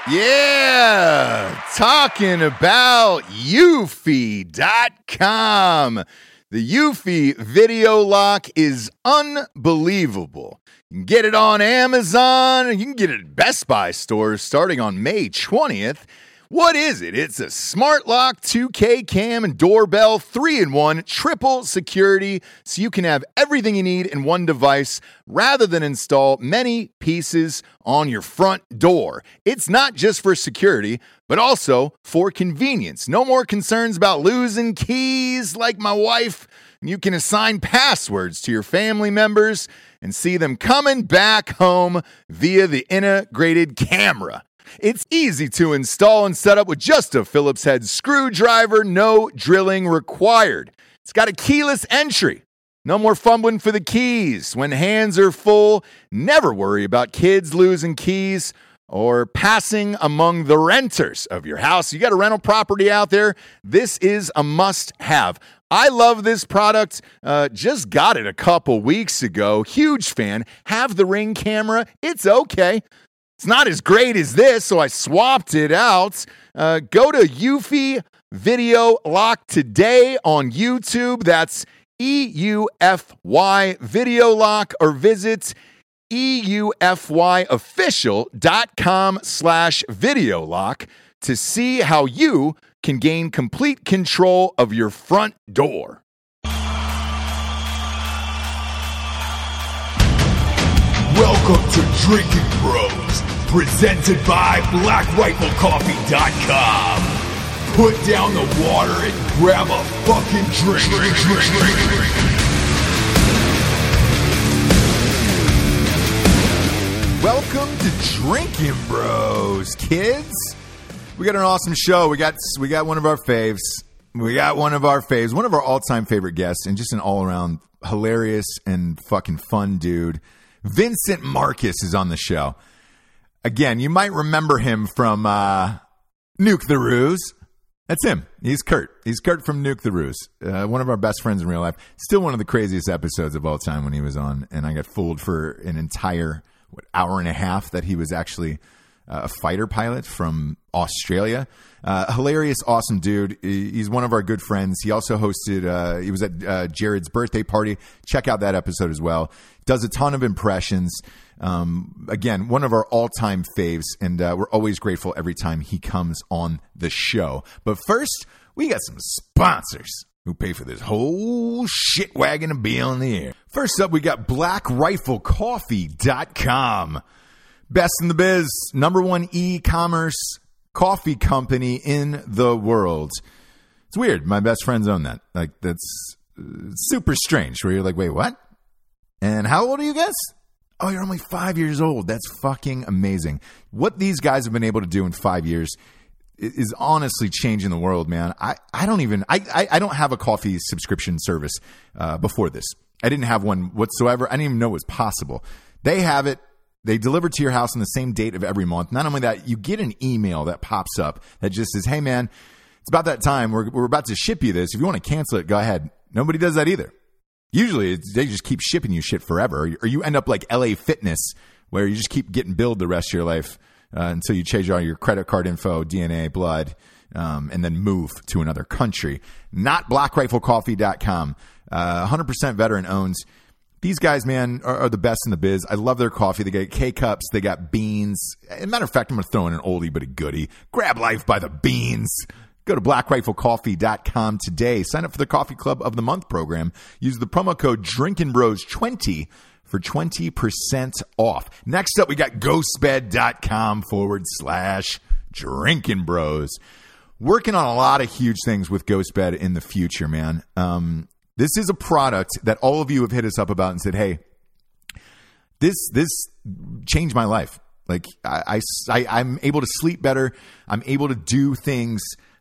Yeah, talking about Eufy.com. The Eufy video lock is unbelievable. You can get it on Amazon, you can get it at Best Buy stores starting on May 20th. What is it? It's a smart lock, 2K cam, and doorbell, 3-in-1, triple security, so you can have everything you need in one device rather than install many pieces on your front door. It's not just for security, but also for convenience. No more concerns about losing keys like my wife. You can assign passwords to your family members and see them coming back home via the integrated camera. It's easy to install and set up with just a Phillips head screwdriver, no drilling required. It's got a keyless entry. No more fumbling for the keys. When hands are full, never worry about kids losing keys or passing among the renters of your house. You got a rental property out there, this is a must-have. I love this product. Just got it a couple weeks ago. Huge fan. Have the Ring camera. It's okay. It's not as great as this, so I swapped it out. Go to Eufy Video Lock today on YouTube. That's EUFY Video Lock, or visit EUFYofficial.com/video lock to see how you can gain complete control of your front door. Welcome to Drinking Bros, presented by BlackRifleCoffee.com. Put down the water and grab a fucking drink. Welcome to Drinking Bros, kids. We got an awesome show. We got one of our faves. One of our all-time favorite guests, and just an all-around hilarious and fucking fun dude. Vincent Marcus is on the show. Again, you might remember him from Nuke the Ruse. That's him. He's Kurt. He's Kurt from Nuke the Ruse. One of our best friends in real life. Still one of the craziest episodes of all time when he was on. And I got fooled for an entire hour and a half that he was actually a fighter pilot from Australia. Hilarious, awesome dude. He's one of our good friends. He also hosted, he was at Jared's birthday party. Check out that episode as well. Does a ton of impressions. Again, one of our all-time faves, and we're always grateful every time he comes on the show. But first, we got some sponsors who pay for this whole shit wagon to be on the air. First up, we got BlackRifleCoffee.com. Best in the biz, number one e-commerce coffee company in the world. It's weird. My best friends own that. Like, that's super strange, where you're like, wait, what? And how old are you guys? Oh, you're only 5 years old. That's fucking amazing. What these guys have been able to do in 5 years is honestly changing the world, man. I don't have a coffee subscription service before this. I didn't have one whatsoever. I didn't even know it was possible. They have it. They deliver to your house on the same date of every month. Not only that, you get an email that pops up that just says, hey, man, it's about that time. We're about to ship you this. If you want to cancel it, go ahead. Nobody does that either. Usually, they just keep shipping you shit forever. Or you end up like LA Fitness, where you just keep getting billed the rest of your life until you change all your credit card info, DNA, blood, and then move to another country. Not BlackRifleCoffee.com. 100% veteran owned. These guys, man, are the best in the biz. I love their coffee. They got K-Cups. They got beans. As a matter of fact, I'm going to throw in an oldie but a goodie. Grab life by the beans. Go to BlackRifleCoffee.com today. Sign up for the Coffee Club of the Month program. Use the promo code DrinkinBros20 for 20% off. Next up, we got GhostBed.com/DrinkinBros. Working on a lot of huge things with GhostBed in the future, man. This is a product that all of you have hit us up about and said, hey, this changed my life. Like, I'm able to sleep better. I'm able to do things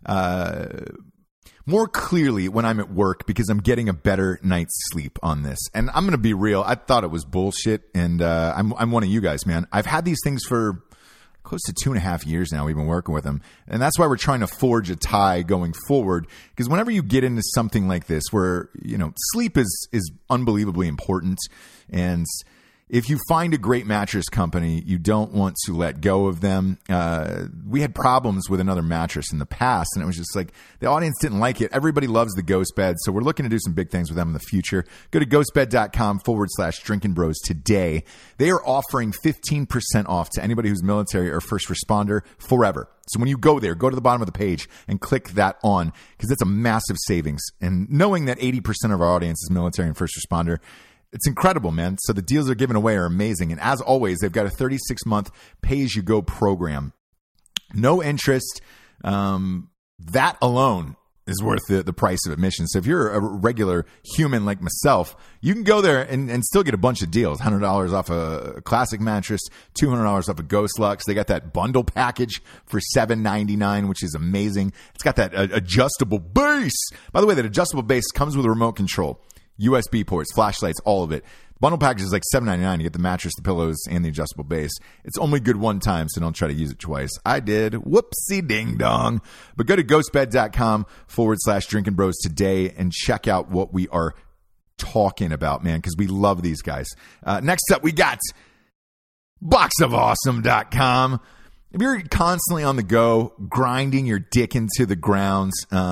more clearly when I'm at work because I'm getting a better night's sleep on this. And I'm going to be real. I thought it was bullshit. And I'm one of you guys, man. I've had these things for close to 2.5 years now. We've been working with them. And that's why we're trying to forge a tie going forward. Because whenever you get into something like this where, you know, sleep is unbelievably important, and if you find a great mattress company, you don't want to let go of them. We had problems with another mattress in the past, and it was just like the audience didn't like it. Everybody loves the Ghost Bed, so we're looking to do some big things with them in the future. Go to ghostbed.com/drinkingbros today. They are offering 15% off to anybody who's military or first responder forever. So when you go there, go to the bottom of the page and click that on, because it's a massive savings. And knowing that 80% of our audience is military and first responder, it's incredible, man. So the deals they're giving away are amazing. And as always, they've got a 36-month pay-as-you-go program. No interest. That alone is worth the price of admission. So if you're a regular human like myself, you can go there and still get a bunch of deals. $100 off a classic mattress, $200 off a Ghost Lux. They got that bundle package for $7.99, which is amazing. It's got that adjustable base. By the way, that adjustable base comes with a remote control. USB ports, flashlights, all of it. Bundle package is like $7.99. You get the mattress, the pillows, and the adjustable base. It's only good one time, so don't try to use it twice. I did. Whoopsie ding dong. But go to ghostbed.com/drinkingbros today and check out what we are talking about, man, because we love these guys. Next up, we got boxofawesome.com. If you're constantly on the go, grinding your dick into the ground,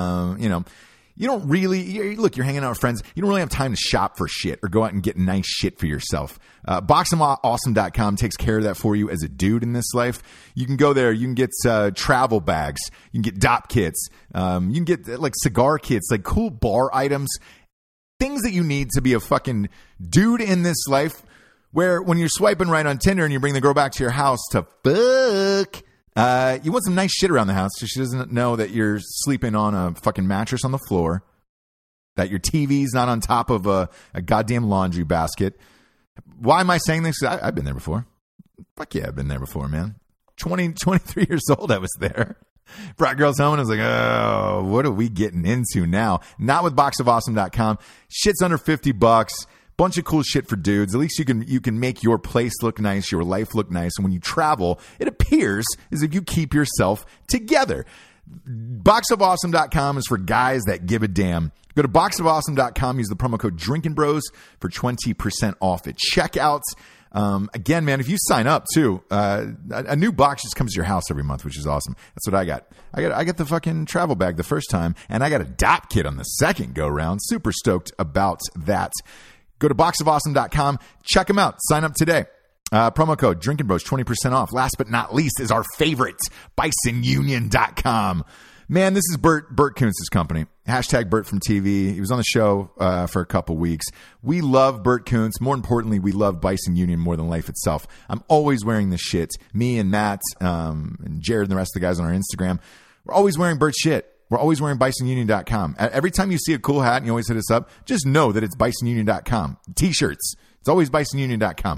you don't really, look, you're hanging out with friends. You don't really have time to shop for shit or go out and get nice shit for yourself. Boxofawesome.com takes care of that for you as a dude in this life. You can go there. You can get travel bags. You can get dop kits. You can get like cigar kits, like cool bar items, things that you need to be a fucking dude in this life, where when you're swiping right on Tinder and you bring the girl back to your house to fuck, you want some nice shit around the house so she doesn't know that you're sleeping on a fucking mattress on the floor, that your TV's not on top of a goddamn laundry basket. Why am I saying this? I've been there before. Fuck yeah, I've been there before, man. 23 years old, I was there. Brought girls home and I was like, oh, what are we getting into now? Not with boxofawesome.com. Shit's under $50. Bunch of cool shit for dudes. At least you can make your place look nice, your life look nice. And when you travel, it appears as if you keep yourself together. Boxofawesome.com is for guys that give a damn. Go to boxofawesome.com. Use the promo code DrinkinBros for 20% off at checkout. Again, man, if you sign up too, a new box just comes to your house every month, which is awesome. That's what I got. I got the fucking travel bag the first time, and I got a dop kit on the second go round. Super stoked about that. Go to boxofawesome.com. Check them out. Sign up today. Promo code DrinkinBros, 20% off. Last but not least is our favorite, BisonUnion.com. Man, this is Bert Koontz's company. Hashtag Bert from TV. He was on the show for a couple weeks. We love Bert Koontz. More importantly, we love Bison Union more than life itself. I'm always wearing this shit. Me and Matt and Jared and the rest of the guys on our Instagram, we're always wearing Bert's shit. We're always wearing BisonUnion.com. Every time you see a cool hat and you always hit us up, just know that it's BisonUnion.com. T-shirts. It's always BisonUnion.com.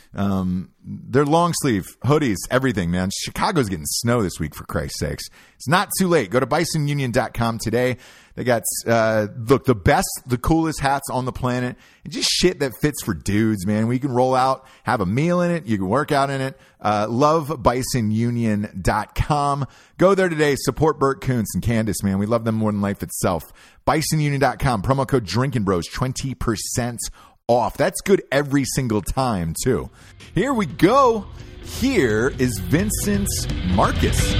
They're long sleeve, hoodies, everything, man. Chicago's getting snow this week, for Christ's sakes. It's not too late. Go to BisonUnion.com today. They got, look, the best, the coolest hats on the planet, and just shit that fits for dudes, man. We can roll out, have a meal in it. You can work out in it. Love BisonUnion.com. Go there today. Support Bert Koontz and Candace, man. We love them more than life itself. BisonUnion.com. Promo code DrinkinBros, 20% off. That's good every single time, too. Here we go. Here is Vincent Marcus.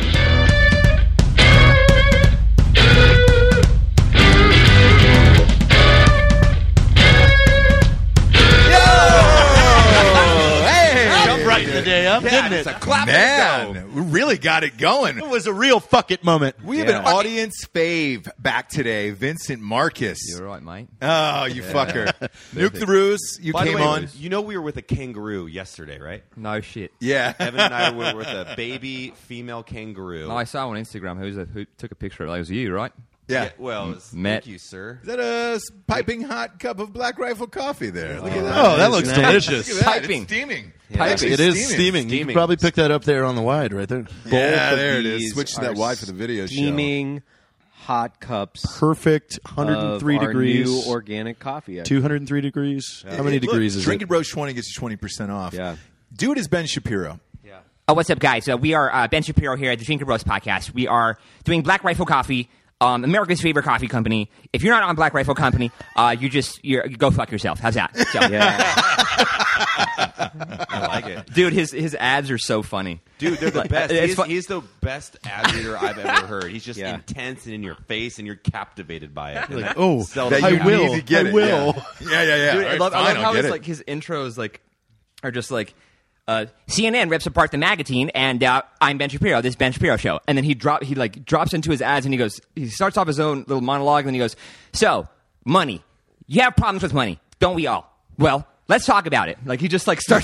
The day up, didn't it? It's a clap. Man, we really got it going. It was a real fuck it moment. We have an audience fave back today, Vincent Marcus. You're right, mate. Oh, you fucker. Nuke the Ruse. You By came the way, on. You know we were with a kangaroo yesterday, right? No shit. Yeah. Evan and I were with a baby female kangaroo. No, I saw on Instagram who took a picture of it. It was you, right? Yeah. Well, Matt. thank you, sir. Is that a piping hot cup of Black Rifle coffee there? Look at that. Oh, that looks Look at delicious. that. Piping. It's steaming. Piping. It is steaming. You Steaming. can probably pick that up there on the wide right there. Yeah, of there it these is. Switch to that are wide for the video steaming hot cups. Perfect. 103 of our degrees. new organic coffee. Actually. 203 degrees. How many Look, degrees is Drinking it? Bros 20 gets you 20% off. Yeah. Dude is Ben Shapiro. Oh, what's up, guys? We are Ben Shapiro here at the Drinking Bros podcast. We are doing Black Rifle Coffee, America's favorite coffee company. If you're not on Black Rifle Company, you go fuck yourself. How's that? So, Yeah. I like it. Dude, his ads are so funny. Dude, they're the best. It's He's the best ad reader I've ever heard. He's just Yeah. intense and in your face, and you're captivated by it. And Like, that oh, seldom I you happens. will. need to get I it. will. Yeah. Dude, All I right, love fine, how I'll get it's it. like his intros like are just like CNN rips apart the magazine, and I'm Ben Shapiro. This Ben Shapiro show, and then he drops into his ads, and he starts off his own little monologue, and he goes, "So money, you have problems with money, don't we all? Well, let's talk about it." Like he just like starts.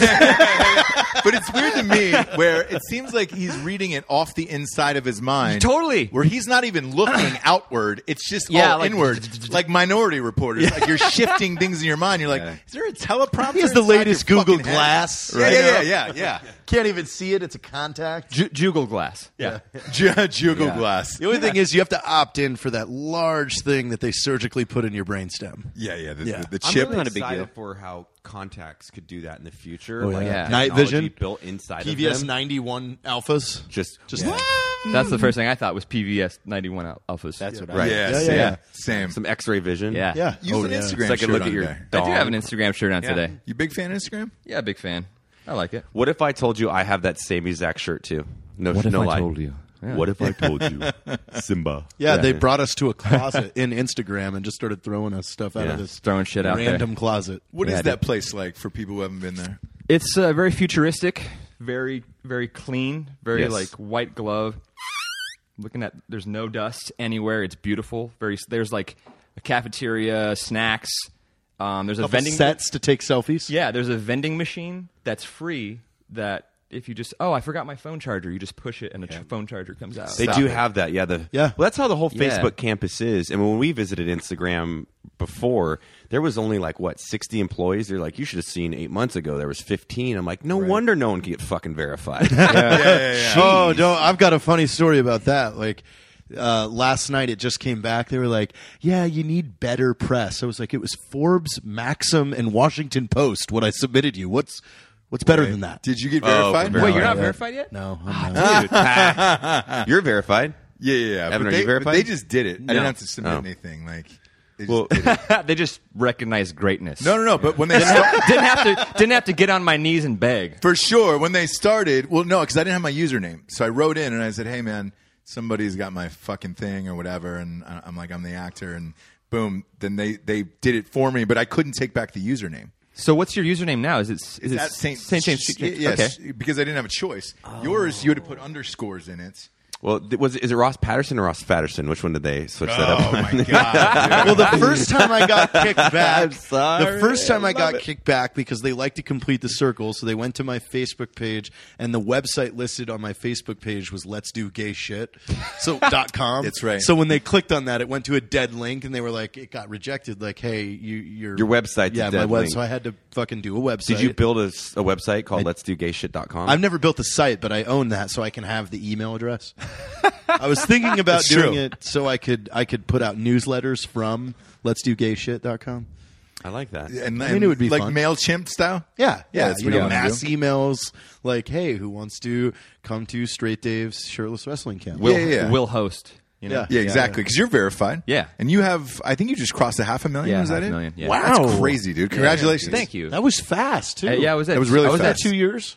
But it's weird to me where it seems like he's reading it off the inside of his mind. Totally. Where he's not even looking outward. It's just Yeah, all like- inward. Like Minority Reporters. Like you're shifting things in your mind. You're like, is there a teleprompter? He has the inside latest your Google fucking head? Glass. Yeah. Can't even see it. It's a contact. Jugal glass. Yeah. Jugal Glass. The only thing is you have to opt in for that large thing that they surgically put in your brainstem. Yeah. The I'm chip. really Not a big excited deal. for how contacts could do that in the future. Oh, Like, yeah. technology Night vision. built inside PVS of them. 91 alphas. Just That's the first thing I thought was PVS 91 alphas. That's what I Right. Yeah, same. some X-ray vision. Yeah. Yeah. Use an yeah. Instagram So I can shirt look on at your there. I do dong. have an Instagram shirt on today. You big fan of Instagram? Yeah, big fan. I like it. What if I told you I have that same exact shirt too? No, What if no I lie. told you? Yeah. What if I told you, Simba? Yeah, they brought us to a closet in Instagram and just started throwing us stuff out Yeah. of this Throwing shit out there. random closet. What is Yeah, that place like for people who haven't been there? It's very futuristic, very very clean, very Yes. like white glove. Looking at, there's no dust anywhere. It's beautiful. There's like a cafeteria, snacks. There's a Couple vending sets to take selfies. Yeah, there's a vending machine that's free. That if you just I forgot my phone charger, you just push it and a phone charger comes out. They do have that, yeah. Yeah. Well, that's how the whole Yeah. Facebook campus is. And when we visited Instagram before, there was only 60 employees. They're like, you should have seen 8 months ago. There was 15. I'm like, no wonder no one can get fucking verified. Oh, no, I've got a funny story about that. Like, last night it just came back. They were like, yeah, you need better press. I was like, it was Forbes, Maxim, and Washington Post what I submitted you. What's better than that? Did you get verified? for Wait, you're not Yeah. verified yet? No, I'm not. Dude, you're verified. Yeah. Evan, But are you but verified? they just did it. I didn't No. have to submit Oh. anything. Like, they just Well- did it. They just recognize greatness. No. But when they didn't have to get on my knees and beg. for sure, when they started, well, no, because I didn't have my username. So I wrote in and I said, hey, man, somebody's got my fucking thing or whatever. And I'm like, I'm the actor. And boom. Then they did it for me, but I couldn't take back the username. So what's your username now? Is it At St. James? Yes, Okay. because I didn't have a choice. Yours, you had to put underscores in it. Well, is it Ross Patterson or Ross Patterson? Which one did they switch that up? Oh, my God. Well, the first time I got kicked back, I'm sorry. the first time I I got love it. kicked back because they like to complete the circle, so they went to my Facebook page, and the website listed on my Facebook page was "Let's Do Gay Shit," so .com. That's right. So when they clicked on that, it went to a dead link, and they were like, it got rejected. Like, hey, your website's a yeah, dead my link. So I had to fucking do a website. Did you build a website called letsdoGayShit.com? I've never built the site, but I own that, so I can have the email address. I was thinking about That's doing true. it so I could put out newsletters from letsdoGayShit.com. I like that. And, I mean, it would be like fun. MailChimp style? Yeah, that's you what you know, wanna mass do. emails like, "Hey, who wants to come to Straight Dave's shirtless wrestling camp?" Will host. You know? Yeah. Yeah, exactly. Because you're verified. Yeah. And you have, I think you just crossed 500,000. Yeah, Was that 500,000, it? yeah. Wow. That's crazy, dude. Congratulations. Thank you. That was fast too. Yeah, I was at. That was really I was fast. at 2 years.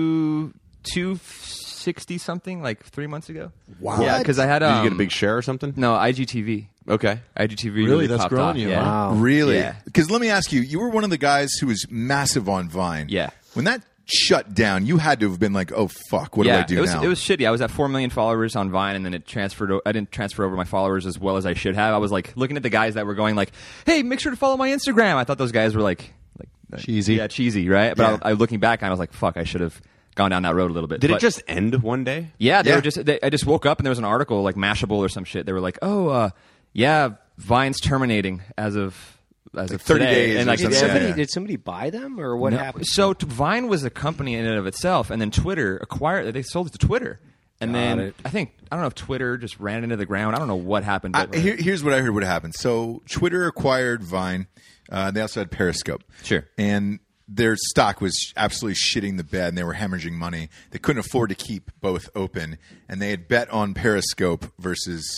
260 something, like 3 months ago. Wow. Yeah, because I had Did you get a big share or something? no IGTV. Okay. IGTV Really? That's popped growing off. you. Yeah. Wow. Really? Yeah. Because let me ask you, you were one of the guys who was massive on Vine. Yeah. When that shut down, you had to have been like, oh, fuck, what do I do it was, now? It was shitty. I was at 4 million followers on Vine, and then it transferred. I didn't transfer over my followers as well as I should have. I was like looking at the guys that were going like, "Hey, make sure to follow my Instagram." I thought those guys were like Cheesy. Yeah, cheesy, right? But Yeah. I looking back, I was like, "Fuck, I should have gone down that road a little bit." Did But- it just end one day? Yeah, they Yeah. were just. I just woke up and there was an article like Mashable or some shit. They were like, "Oh, yeah, Vine's terminating as of 30 today." days and or like, something. Did Yeah. did somebody buy them, or what no. happened? So Vine was a company in and of itself, and then Twitter acquired. They sold it to Twitter, and then it. I don't know if Twitter just ran into the ground. I don't know what happened. But Here's what I heard would happen. So Twitter acquired Vine. They also had Periscope. Sure. And their stock was absolutely shitting the bed, and they were hemorrhaging money. They couldn't afford to keep both open, and they had bet on Periscope versus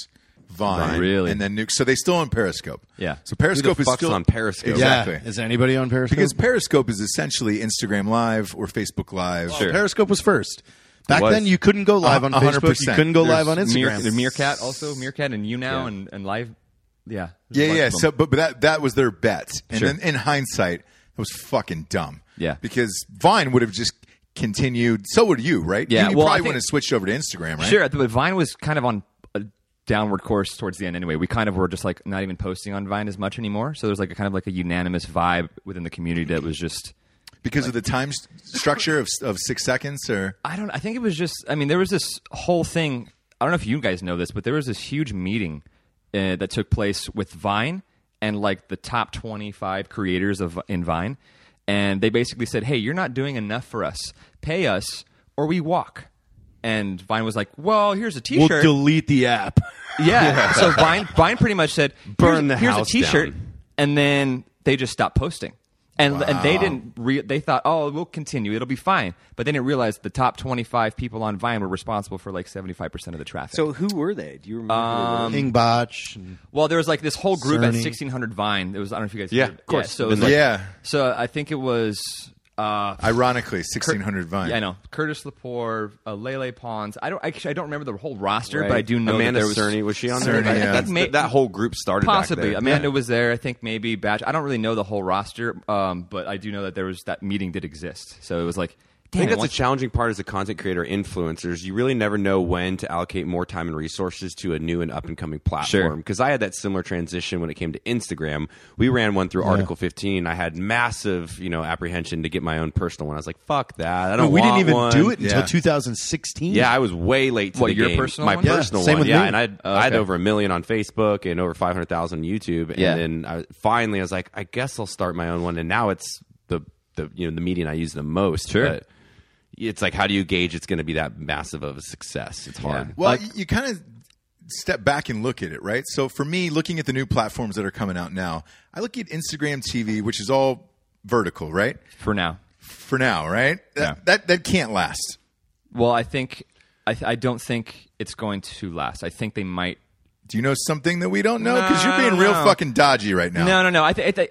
Vine, Really? and then Nuke. So they still on Periscope. Yeah. So Periscope Who the is fuck's still on Periscope? Exactly. Yeah. Is anybody on Periscope? Because Periscope is essentially Instagram Live or Facebook Live. Well, Periscope was first. Back was. then, you couldn't go live on 100%. Facebook. You couldn't go live on Instagram. The Meerkat also, Meerkat and YouNow and Live. Yeah. Yeah, There's a yeah. bunch of So, them. but that was their bet, and Sure. then in hindsight, it was fucking dumb. Yeah. because Vine would have just continued. So would you, right? Yeah, you well, I probably think- wouldn't have switched over to Instagram, right? Sure, but Vine was kind of on a downward course towards the end anyway. We kind of were just like not even posting on Vine as much anymore. So there's like a kind of like a unanimous vibe within the community that was just Because of the time structure of 6 seconds, or I think it was just I mean there was this whole thing. I don't know if you guys know this, but there was this huge meeting that took place with Vine and like the top 25 creators in Vine. And they basically said, hey, you're not doing enough for us. Pay us or we walk. And Vine was like, well, here's a We'll T-shirt. delete the app. Yeah. So Vine pretty much said, Burn the here's house a T-shirt. down. And then they just stopped posting. And they didn't. They thought, oh, we'll continue. It'll be fine. But they didn't realize the top 25 people on Vine were responsible for like 75% of the traffic. So who were they? Do you remember? Hingbotch. and- well, there was like this whole group at Cerny. 1600 Vine. It was I don't know if you guys. Yeah, heard of course. So it was like, yeah, So I think it was. ironically, 1600 Vine. Yeah, I know Curtis Lepore, Lele Pons. I don't remember the whole roster, but I Right. do know Amanda that there was Cerny, was she on Cerny, there? yeah. That whole group started possibly. back there. Amanda was there. I think maybe Batch. I don't really know the whole roster, but I do know that there was that meeting did exist. So it was like, I think damn, that's the challenging part as a content creator, influencers. You really never know when to allocate more time and resources to a new and up and coming platform. Because I had that similar transition when it came to Instagram. We ran one through Article 15. I had massive, apprehension to get my own personal one. I was like, "Fuck that! I don't." we didn't want even one. do it until Yeah. 2016. Yeah, I was way late to What, the your game. personal My one? Yeah, personal same one, with yeah. me. And I had Okay. over 1 million on Facebook and over 500,000 on YouTube. Yeah. And then finally, I was like, I guess I'll start my own one. And now it's the medium I use the most. Sure. But it's like, how do you gauge it's going to be that massive of a success? It's hard. Well, you kind of step back and look at it, right? So for me, looking at the new platforms that are coming out now, I look at Instagram TV, which is all vertical, right? for now. For now, right? That can't last. Well, I think I don't think it's going to last. I think they might. Do you know something that we don't know? Because No, you're being I don't real know. fucking dodgy right now. No.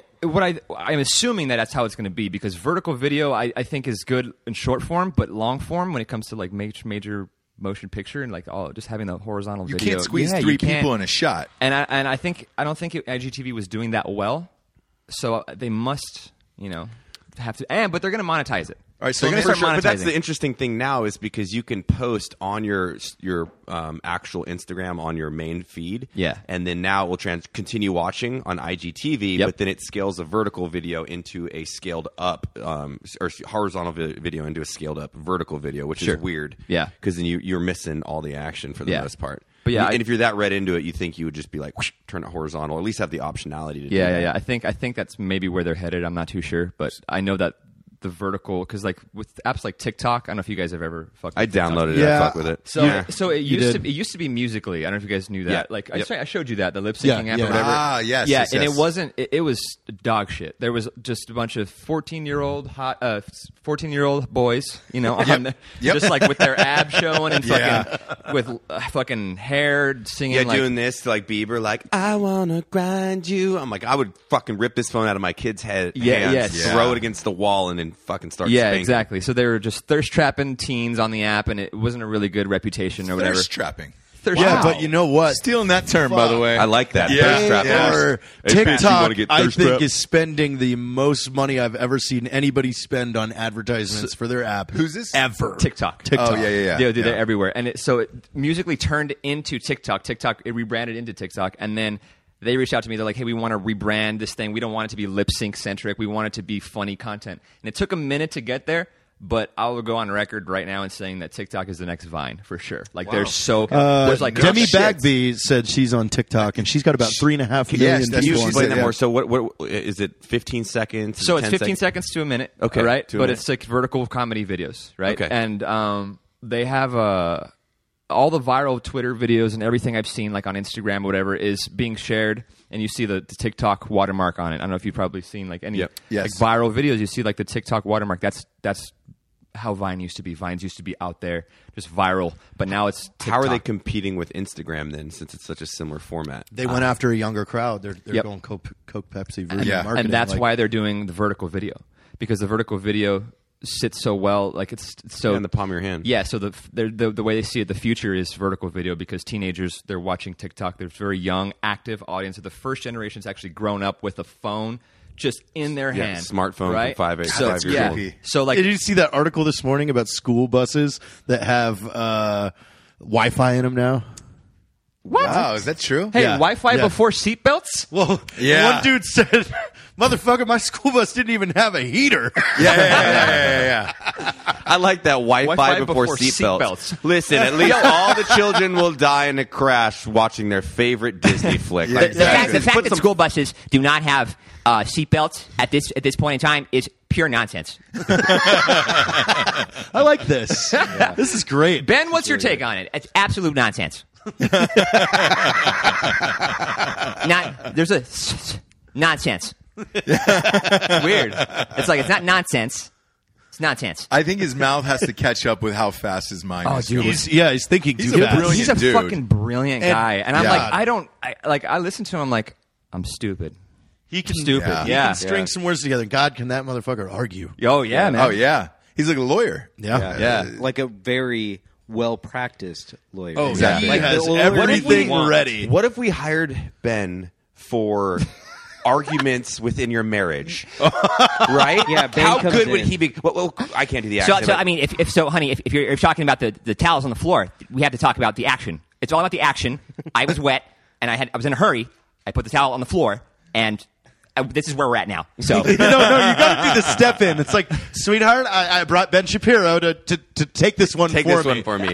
I'm assuming that that's how it's going to be because vertical video I think is good in short form, but long form when it comes to like major motion picture and like just having the horizontal You video. can't squeeze Yeah, three you can't. people in a shot. And I don't think IGTV was doing that well, so they must have to. But they're going to monetize it. All right, so they're let going me- to start But that's monetizing. the interesting thing now is because you can post on your actual Instagram on your main feed. Yeah. And then now it will continue watching on IGTV, Yep. but then it scales a vertical video into a scaled up or horizontal video into a scaled up vertical video, which Sure. is weird. Yeah. Because then you're missing all the action for the Yeah. most part. But yeah, and if you're that read into it, you think you would just be like, whoosh, turn it horizontal, or at least have the optionality to do Yeah, that. yeah. I think that's maybe where they're headed. I'm not too sure, but I know that the vertical because like with apps like TikTok, I don't know if you guys have ever fucked. I with TikTok. downloaded it. Yeah. I fuck with it. So, Yeah. so it did. used to be Musical.ly. I don't know if you guys knew that. Yeah. Like Yep. I showed you that the lip syncing Yeah, app yeah. or whatever. Ah, yes, yeah, yes, and yes. it wasn't. It was dog shit. There was just a bunch of 14-year-old hot, 14-year-old boys, on the, Yep. just like with their abs showing and Yeah. fucking with fucking hair singing. Yeah, like, doing this to like Bieber, like I wanna grind you. I'm like, I would fucking rip this phone out of my kid's head, Yeah, hands, yeah. throw it against the wall, and then fucking start. Yeah, spanking. exactly. So they were just thirst trapping teens on the app, and it wasn't a really good reputation or whatever. Thirst trapping. Thirst Yeah, trapping. but you know what? Stealing that term, by the way. I like that. Yeah, Thirst trap. yeah. Or Hey, fancy, you TikTok, wanna get I thirst think, trap? is spending the most money I've ever seen anybody spend on advertisements for their app. Who's this? Ever. TikTok. TikTok. Oh, yeah. Dude, they're everywhere. And so it Musical.ly turned into TikTok. TikTok, it rebranded into TikTok. And then they reached out to me. They're like, hey, we want to rebrand this thing. We don't want it to be lip sync centric. We want it to be funny content. And it took a minute to get there. But I will go on record right now and saying that TikTok is the next Vine for sure. Like there's there's like Demi shit. Bagby said she's on TikTok, and she's got about 3.5 million Yes, that's Can you what people she on explain said, that yeah. more? So, what is it? 15 seconds? So it's 10 15 seconds to a minute. Okay, right? to a But minute. it's like vertical comedy videos, right? Okay. And they have all the viral Twitter videos and everything I've seen, like on Instagram or whatever, is being shared, and you see the TikTok watermark on it. I don't know if you've probably seen like any Yep. Yes. like viral videos. You see like the TikTok watermark. That's how Vine used to be. Vines used to be out there, just viral, but now it's TikTok. How are they competing with Instagram then, since it's such a similar format? They went after a younger crowd. They're Yep. going Coke Pepsi version marketing. And that's why they're doing the vertical video, because the vertical video sits so well. Like it's so in the palm of your hand. Yeah. So the way they see it, the future is vertical video, because teenagers, they're watching TikTok. They're very young, active audience. So the first generation's actually grown up with a phone just in their hand, smartphone right? from 5 years yeah. old. So like, did you see that article this morning about school buses that have Wi-Fi in them now? what? Wow, is that true? Hey, Yeah. Wi-Fi Yeah. before seatbelts? Well, Yeah. one dude said, "Motherfucker, my school bus didn't even have a heater." Yeah. I like that Wi-Fi, Wi-Fi before before seatbelts. seatbelts. Listen, at least all the children will die in a crash watching their favorite Disney flick. Like, The fact put that some- school buses do not have seatbelts at this point in time is pure nonsense. I like this. This is great. Ben, what's your take on it? It's absolute nonsense. There's a nonsense. Weird. It's like it's not nonsense. It's nonsense. I think his mouth has to catch up with how fast his mind is dude. going. He's thinking He's too a fast. brilliant He's a dude. fucking brilliant guy, and I'm God. like, I listen to him. I'm like, I'm stupid. He can Stupid. Yeah. He Yeah. can string some words together. God, can that motherfucker argue? Oh yeah, man. Oh, yeah. He's like a lawyer. Yeah. Like a very well practiced lawyer. Oh, Exactly. he Like has the lawyer everything we want. ready. What if we hired Ben for arguments within your marriage? Right? Yeah, Ben How comes good would in. he be? Well, I can't do the So, accent. so but- I mean, if you're talking about the towels on the floor, we have to talk about the action. It's all about the action. I was wet, and I was in a hurry. I put the towel on the floor, and this is where we're at now. So No, you got to do the step in. It's like, sweetheart, I brought Ben Shapiro to take this one Take for this me. one for me.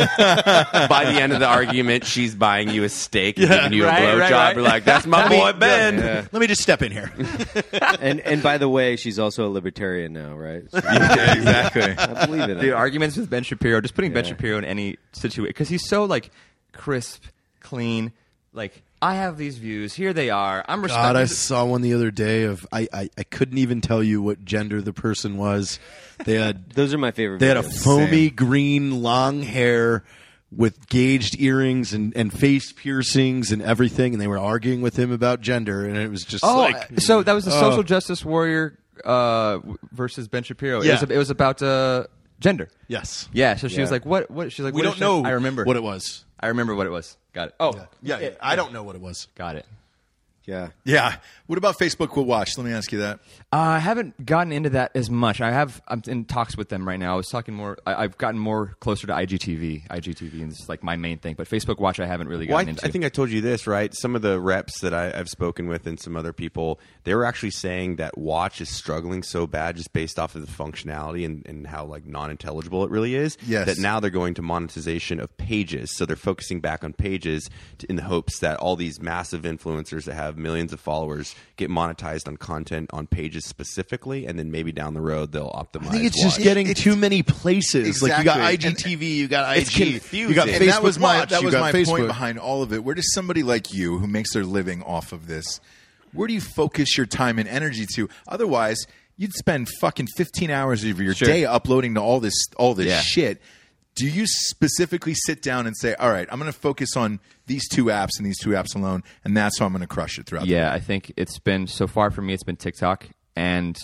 By the end of the argument, she's buying you a steak and giving you a Right, blowjob. right, right. You're like, that's my boy, Ben. Let me just step in here. And by the way, she's also a libertarian now, right? So Yeah, exactly. I believe in the it. arguments with Ben Shapiro, just putting Ben Shapiro in any situation, because he's so like crisp, clean. Like, I have these views. Here they are. I'm God, I respecting. saw one the other day of I couldn't even tell you what gender the person was. They had Those are my favorite. They had a videos. foamy green long hair with gauged earrings and face piercings and everything, and they were arguing with him about gender, and it was just like, so that was the social justice warrior versus Ben Shapiro. Yeah. It was about gender. yes. Yeah. So she was Yeah. like, "What?" She's like, We "What don't is know I remember what it was. I remember what it was. Got it. Oh, Yeah, I don't know what it was. got it. Yeah. Yeah. What about Facebook Will Watch? Let me ask you that. I haven't gotten into that as much. I'm in talks with them right now. I was talking more. I've gotten more closer to IGTV. IGTV is like my main thing. But Facebook Watch, I haven't really Well, gotten into. I think I told you this, right? Some of the reps that I've spoken with and some other people, they were actually saying that Watch is struggling so bad just based off of the functionality and how like non-intelligible it really is. Yes. That now they're going to monetization of pages. So they're focusing back on pages in the hopes that all these massive influencers that have millions of followers get monetized on content on pages specifically, and then maybe down the road they'll optimize. I think it's just Watch. getting too many places. Like you got Exactly. IGTV, you got It's IG, confusing. you got And Facebook And that was my Watch, that you was got my Facebook. point behind all of it. Where does somebody like you, who makes their living off of this, where do you focus your time and energy to? Otherwise, you'd spend fucking 15 hours of your day uploading to all this Yeah. shit. Do you specifically sit down and say, all right, I'm going to focus on these two apps and these two apps alone, and that's how I'm going to crush it throughout the Yeah, I think it's been so far for me. It's been TikTok and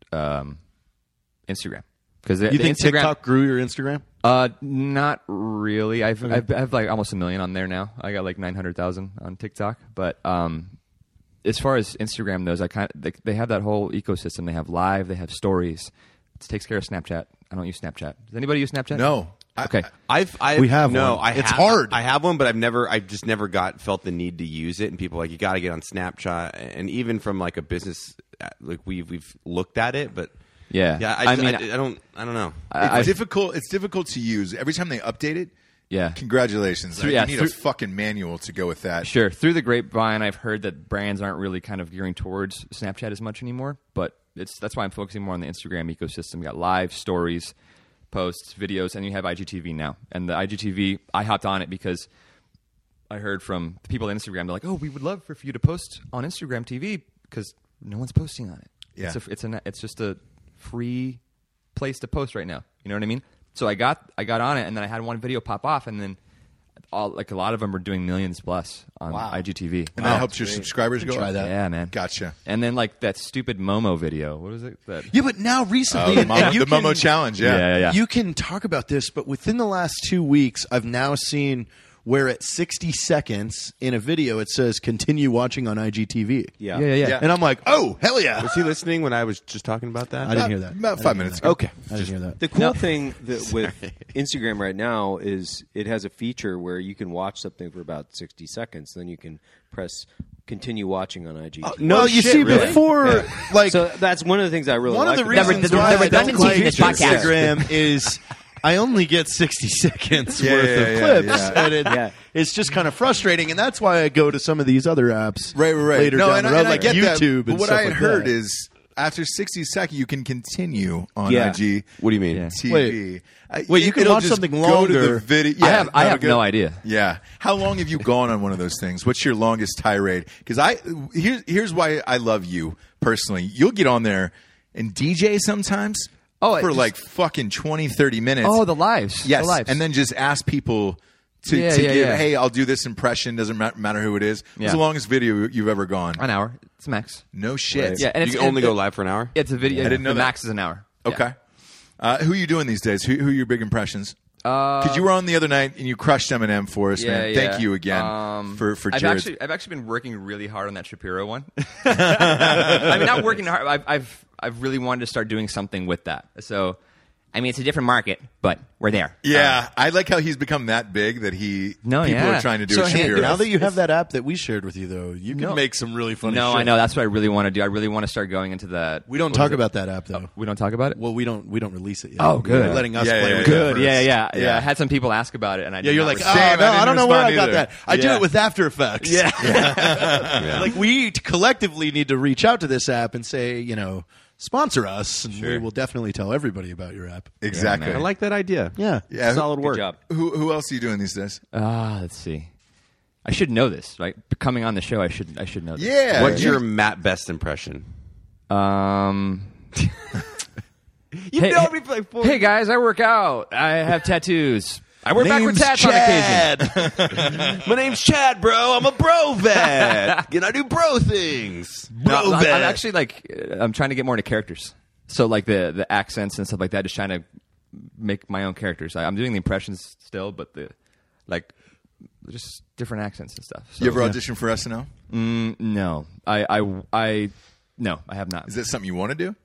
Instagram. Because You think TikTok grew your Instagram? Not really. I've like almost 1 million on there now. I got like 900,000 on TikTok. But as far as Instagram goes, they have that whole ecosystem. They have live. They have stories. It takes care of Snapchat. I don't use Snapchat. Does anybody use Snapchat? No. Okay. We have no, one. I It's have, hard. I have one, but I've just never felt the need to use it. And people are like, you got to get on Snapchat, and even from like a business, like we've looked at it, but Yeah. I mean, don't know. It's difficult. It's difficult to use. Every time they update it, yeah. congratulations. Yeah, you need a fucking manual to go with that. Sure. Through the grapevine, I've heard that brands aren't really kind of gearing towards Snapchat as much anymore. But that's why I'm focusing more on the Instagram ecosystem. You got live stories, posts, videos, and you have IGTV now. And the IGTV, I hopped on it because I heard from the people on Instagram. They're like, "Oh, we would love for you to post on Instagram TV because no one's posting on it. Yeah. It's just a free place to post right now. You know what I mean? So I got on it, and then I had one video pop off, and then a lot of them are doing millions plus on IGTV. And that helps your subscribers go Try up? that. Yeah, man. Gotcha. And then like that stupid Momo video. What was it? Yeah, but now recently, The you Momo can- challenge, yeah. You can talk about this, but within the last 2 weeks, I've now seen where at 60 seconds in a video it says continue watching on IGTV. Yeah. Yeah. And I'm like, oh, hell yeah. Was he listening when I was just talking about that? I didn't hear that. About I 5 didn't minutes hear ago. that. I didn't hear that. The cool thing that with Instagram right now is it has a feature where you can watch something for about 60 seconds, then you can press continue watching on IGTV. No well, you shit, see, really? before, like, So that's one of the things I really one like. of the about it. reasons The why I don't redundancy like in this podcast. Instagram is I only get 60 seconds Yeah, worth yeah, of yeah, clips, yeah. and it's just kind of frustrating, and that's why I go to some of these other apps Right. later No, down and the road, and like I get YouTube that. But and what stuff I had like heard that. is after 60 seconds, you can continue on Yeah. IG What do you mean? Yeah. TV. Wait, you can It'll watch just something go to the longer. video. I Yeah, have that'll go- no idea. Yeah. How long have you gone on one of those things? What's your longest tirade? Because here's why I love you personally. You'll get on there and DJ sometimes Oh, for just- like fucking 20, 30 minutes. Oh, the lives. Yes, The lives. and then just ask people to Yeah, give, yeah, yeah. hey, I'll do this impression. Doesn't matter who it is. Yeah. What's the longest video you've ever gone? an hour. It's max. No shit. Yeah, and You it's can only it- go live for an hour? It's a video. I didn't know the that. max is an hour. Okay. Who are you doing these days? Who are your big impressions? Because you were on the other night and you crushed Eminem for us, man. Yeah. Thank you again for Jared's. I've actually been working really hard on that Shapiro one. I mean, not working hard. I've really wanted to start doing something with that. So, I mean, it's a different market, but we're there. Yeah, I like how he's become that big that people are trying to do a Hey, Shapiro. now that you have that app that we shared with you, though, you can make some really funny No, shit. I know. That's what I really want to do. I really want to start going into that. We don't what talk is it? about that app, though. We don't talk about it. Well, we don't release it yet. Oh, good. You're letting us Yeah, play yeah, with yeah. it Good. first. Yeah. Yeah. I had some people ask about it, and I Yeah, did you're not like, respond. Same, no, I I don't know didn't where I respond got either. that. I do Yeah. it with After Effects. Yeah. Like, we collectively need to reach out to this app and say, sponsor us, and we will definitely tell everybody about your app. Exactly. I like that idea. Yeah. Yeah, Solid Good work. job. Who else are you doing these days? Let's see. I should know this, right? Coming on the show, I should know this. Yeah. What's your Matt Best impression? Hey guys, I work out. I have tattoos. I wear backward tats on occasion. My name's Chad, bro. I'm a bro vet. And I do bro things. No, I'm actually I'm trying to get more into characters. So like the accents and stuff like that, just trying to make my own characters. I'm doing the impressions still, but just different accents and stuff. So, You ever audition for SNL? No, I no, I have not. Is that something you want to do?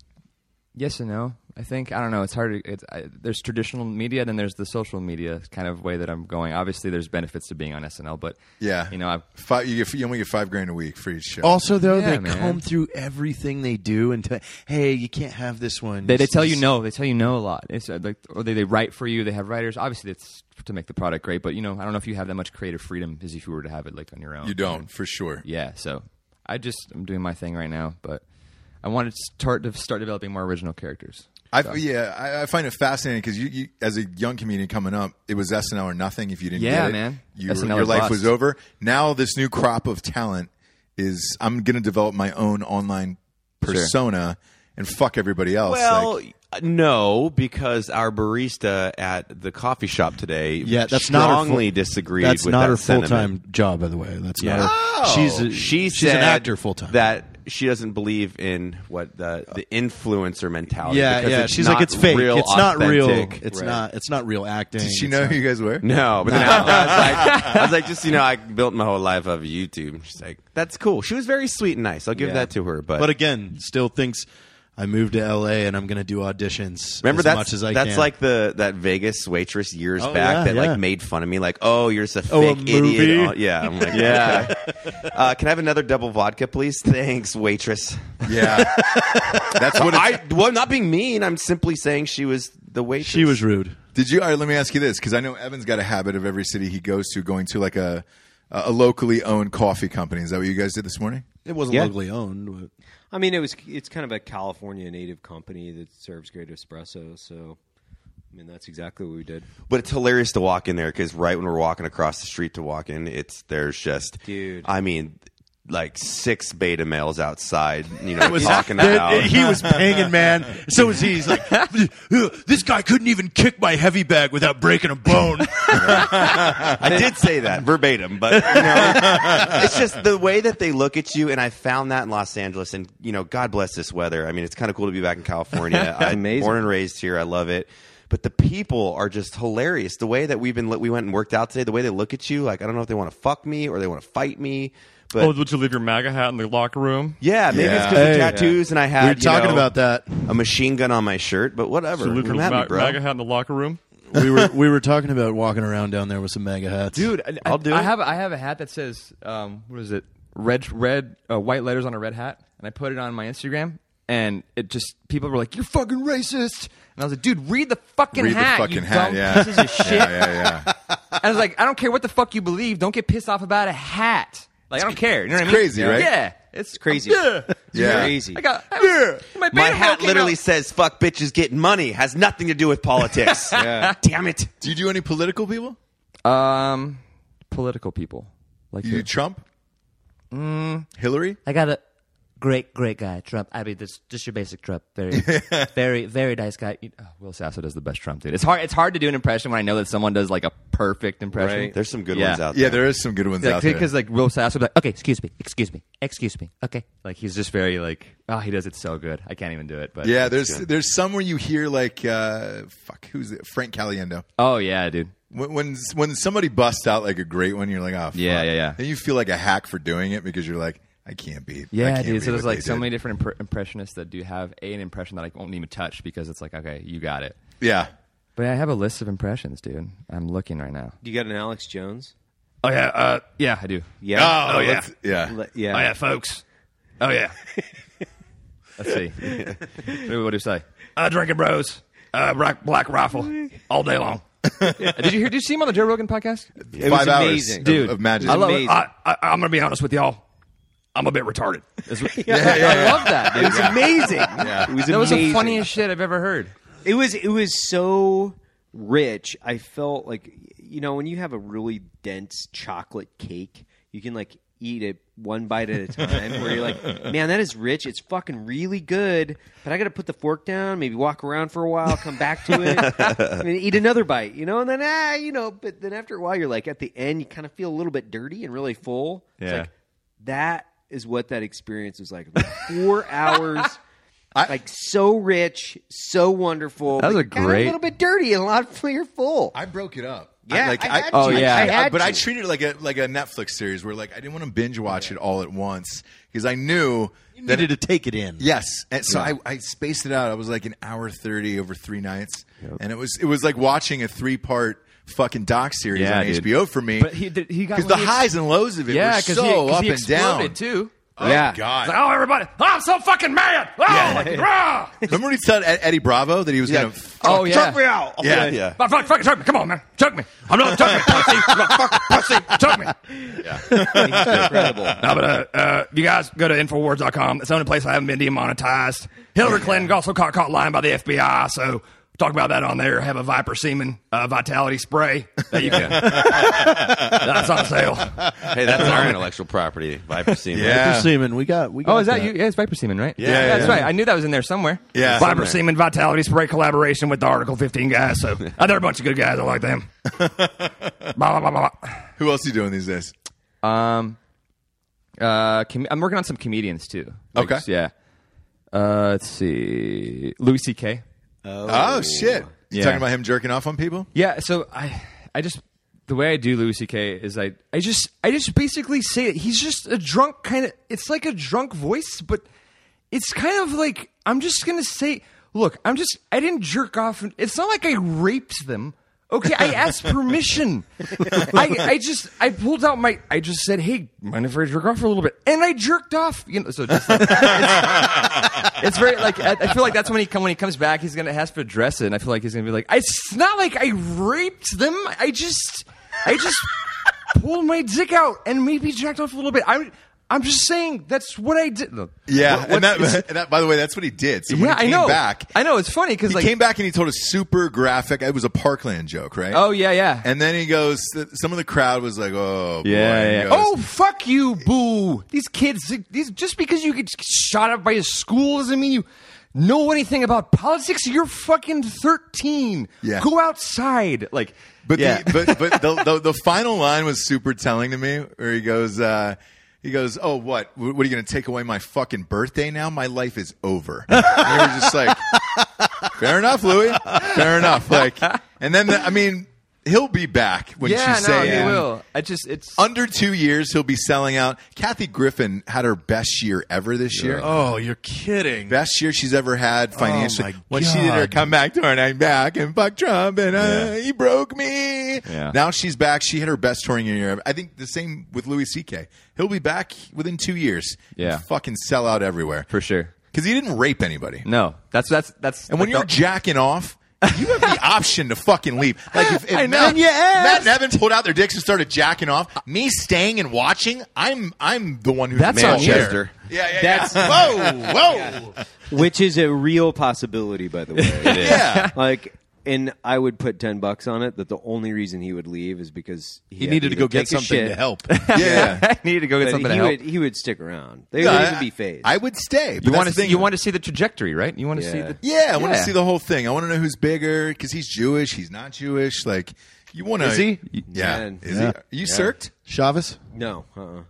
Yes and no. I think I don't know. It's hard. There's traditional media, then there's the social media kind of way that I'm going. Obviously, there's benefits to being on SNL, but Yeah. You only get $5,000 a week for each show. Also, though, Yeah, they man. comb through everything they do and tell, hey, you can't have this one. They tell you no. They tell you no a lot. It's or they write for you. They have writers. Obviously, it's to make the product great. But I don't know if you have that much creative freedom as if you were to have it like on your own. You don't, for sure. Yeah. So I'm doing my thing right now, but I wanted to start developing more original characters. I find it fascinating because you, as a young comedian coming up, it was SNL or nothing. If you didn't Yeah, get it, man. your SNL or life bust. was over. Now this new crop of talent is I'm going to develop my own online persona and fuck everybody else. Well, no, because our barista at the coffee shop today that's not her strongly disagreed That's with not that her sentiment. full-time job, by the way. That's Yeah. not her. She she's an said actor full-time. That she doesn't believe in what the influencer mentality. Yeah, because yeah. it's She's not like, it's fake. real It's not real. authentic. It's not. It's not real acting. Did she It's know not- who you guys were? No, but then I was like, I built my whole life off YouTube. She's like, that's cool. She was very sweet and nice. I'll give that to her. But again, still thinks I moved to LA and I'm going to do auditions. remember, as much as I that's can. like that Vegas waitress years Oh, back yeah, that yeah. like made fun of me, like, oh, you're just a Oh, a fake idiot. movie? Oh, yeah, I'm like, yeah. Can I have another double vodka, please? Thanks, waitress. Yeah, that's what. I'm not being mean. I'm simply saying she was the waitress. She was rude. Did you? All right, let me ask you this, because I know Evan's got a habit of every city he goes to going to like a locally owned coffee company. Is that what you guys did this morning? It wasn't Yeah. locally owned. But I mean, it's kind of a California native company that serves great espresso. So, I mean, that's exactly what we did. But it's hilarious to walk in there because right when we're walking across the street to walk in, there's just, Dude. I mean, like 6 beta males outside, talking about. He was banging, man. So was he. He's like, this guy couldn't even kick my heavy bag without breaking a bone. I did say that verbatim, but it's just the way that they look at you. And I found that in Los Angeles, and God bless this weather. I mean, it's kind of cool to be back in California. I'm amazing. Born and raised here. I love it. But the people are just hilarious. The way that we went and worked out today, the way they look at you, like I don't know if they want to fuck me or they want to fight me. But would you leave your MAGA hat in the locker room? yeah, maybe it's because of tattoos, and I had We were talking about that. a machine gun on my shirt. But whatever, So leave your I'm happy, bro. MAGA hat in the locker room? We were talking about walking around down there with some MAGA hats. Dude, I'll do I it. have a hat that says what is it? Red white letters on a red hat, and I put it on my Instagram, and it just people were like, "You're fucking racist," and I was like, "Dude, read the fucking Read the hat, fucking you hat, dumb yeah. pieces of shit." Yeah. I was like, "I don't care what the fuck you believe. Don't get pissed off about a hat. Like I don't care. You know what I mean? crazy, right? Yeah, it's crazy. Yeah, Yeah. Crazy. My hat literally says "fuck bitches getting money." Has nothing to do with politics. Damn it. Do you do any political people? Political people like You do Trump? Hillary? I got a great guy, Trump. I mean, this just your basic Trump. Very, very nice guy. Will Sasso does the best Trump, dude. It's hard to do an impression when I know that someone does like a perfect impression. Right. There's some good Yeah. ones out there. Yeah, there is some good ones out there. Because like Will Sasso, like, Okay, excuse me. Okay. like he's just very like, he does it so good. I can't even do it. But Yeah, there's some where you hear like who's it? Frank Caliendo. oh yeah, dude. When somebody busts out like a great one, you're like, oh, fuck. Yeah. Then you feel like a hack for doing it because you're like, I can't beat. Yeah, dude. So there's like so many different impressionists that do have an impression that I won't even touch because it's like, okay, you got it. Yeah. But I have a list of impressions, dude. I'm looking right now. You got an Alex Jones? Oh yeah, yeah, I do. Yeah. Oh yeah. Yeah. Yeah. Oh yeah, folks. Oh yeah. Let's see. What do you say? Drinking bros. Black rifle all day long. Did you see him on the Joe Rogan podcast? 5 hours amazing. Dude, of magic. I love amazing. it. I'm gonna be honest with y'all. I'm a bit retarded. yeah. I love that, dude. It was amazing. Yeah. It was That was the amazing. funniest shit I've ever heard. It was so rich. I felt like when you have a really dense chocolate cake, you can like eat it one bite at a time. Where you're like, man, that is rich. It's fucking really good. But I got to put the fork down, maybe walk around for a while, come back to it, and eat another bite. And then But then after a while, you're like at the end, you kind of feel a little bit dirty and really full. It's Yeah. like that is what that experience was like. 4 hours. Like so rich, so wonderful. That was but a you're kinda great- a little bit dirty and a lot of you're full. I broke it up. Yeah, I I had Oh, to. yeah. I had but to. I treated it like a Netflix series where like I didn't want to binge watch it all at once because I knew You that needed to take it in. Yes, and so I spaced it out. I was like an hour 30 over 3 nights, and it was like watching a 3-part fucking doc series Yeah, on dude. HBO for me. But he got because the highs and lows of it yeah, were because so he up and down. exploded too. Oh Yeah. God! It's like, oh, everybody! Oh, I'm so fucking mad! Oh, rah! Remember when he told Eddie Bravo that he was going to? Oh yeah. Choke me out. Yeah. Fucking choke me! Come on, man, choke me! I'm not choke me, pussy! I'm not fucking pussy! Choke me! Incredible. No, but you guys go to Infowars.com. It's the only place I haven't been demonetized. Hillary Clinton also caught lying by the FBI, so talk about that on there. Have a Viper Semen Vitality spray that you can. That's on sale. Hey, that's our intellectual property, Viper Semen. Yeah. Viper Semen, we got Oh, is that you? Yeah, it's Viper Semen, right? Yeah, that's yeah. right. I knew that was in there somewhere. Yeah. Viper Somewhere. Semen Vitality Spray collaboration with the Article 15 guys. So they're a bunch of good guys. I like them. Blah, blah, blah, blah. Who else are you doing these days? I'm working on some comedians too. Like, Okay. Yeah. Let's see. Louis C.K. Oh shit! You Yeah. talking about him jerking off on people? Yeah, so I just the way I do Louis C.K. is I just basically say it. He's just a drunk kind of. It's like a drunk voice, but it's kind of like I'm just gonna say, look, I didn't jerk off. It's not like I raped them. Okay, I asked permission. I pulled out I just said, hey, mind if I jerk off for a little bit? And I jerked off. So just like, it's very like, I feel like that's when he comes back, he's going to have to address it. And I feel like he's going to be like, it's not like I raped them. I just pulled my dick out and maybe jacked off a little bit. I'm just saying that's what I did. Look, Yeah, what- and what's- that, by the way, that's what he did. So when yeah, he I came know. back, I know it's funny because he like, came back and he told a super graphic. It was a Parkland joke, right? oh yeah. And then he goes, some of the crowd was like, oh, boy. Yeah, And he yeah. goes, Oh, fuck you, boo. These kids, just because you get shot up by a school doesn't mean you know anything about politics. You're fucking 13. Yeah. Go outside. Like, But yeah. but the final line was super telling to me, where he goes, oh, what are you going to take away my fucking birthday now? My life is over. And you were just like, fair enough, Louis. Fair enough. Like, and then he'll be back when yeah, she's no, saying he will. It's under 2 years he'll be selling out. Kathy Griffin had her best year ever this year. Oh, you're kidding. Best year she's ever had financially. Oh, my When she did her God. comeback tour and I'm back and fuck Trump and he broke me. Yeah. Now she's back. She had her best touring year ever. I think the same with Louis C.K. He'll be back within 2 years. Yeah. And fucking sell out everywhere. for sure. Because he didn't rape anybody. No, that's. And when you're jacking off, you have the option to fucking leave. Like if I know. Matt, And you asked. Matt and Evan pulled out their dicks and started jacking off, me staying and watching, I'm the one who's That's on you. Manchester. Yeah. That's- Whoa. Which is a real possibility, by the way. Yeah. Like, and I would put $10 on it that the only reason he would leave is because He needed to go get something to help. Yeah. I need to go get But something to he help. would he would stick around. They No, would even be phased. I would stay. but You that's want to the thing. see? You want to see the trajectory, right? You want to see Yeah. the. Yeah, I want to Yeah. see the whole thing. I want to know who's bigger because he's Jewish. He's not Jewish. Like you want to. Is he? Yeah. Man. Is Yeah. he? Are you circed? Chavez? no.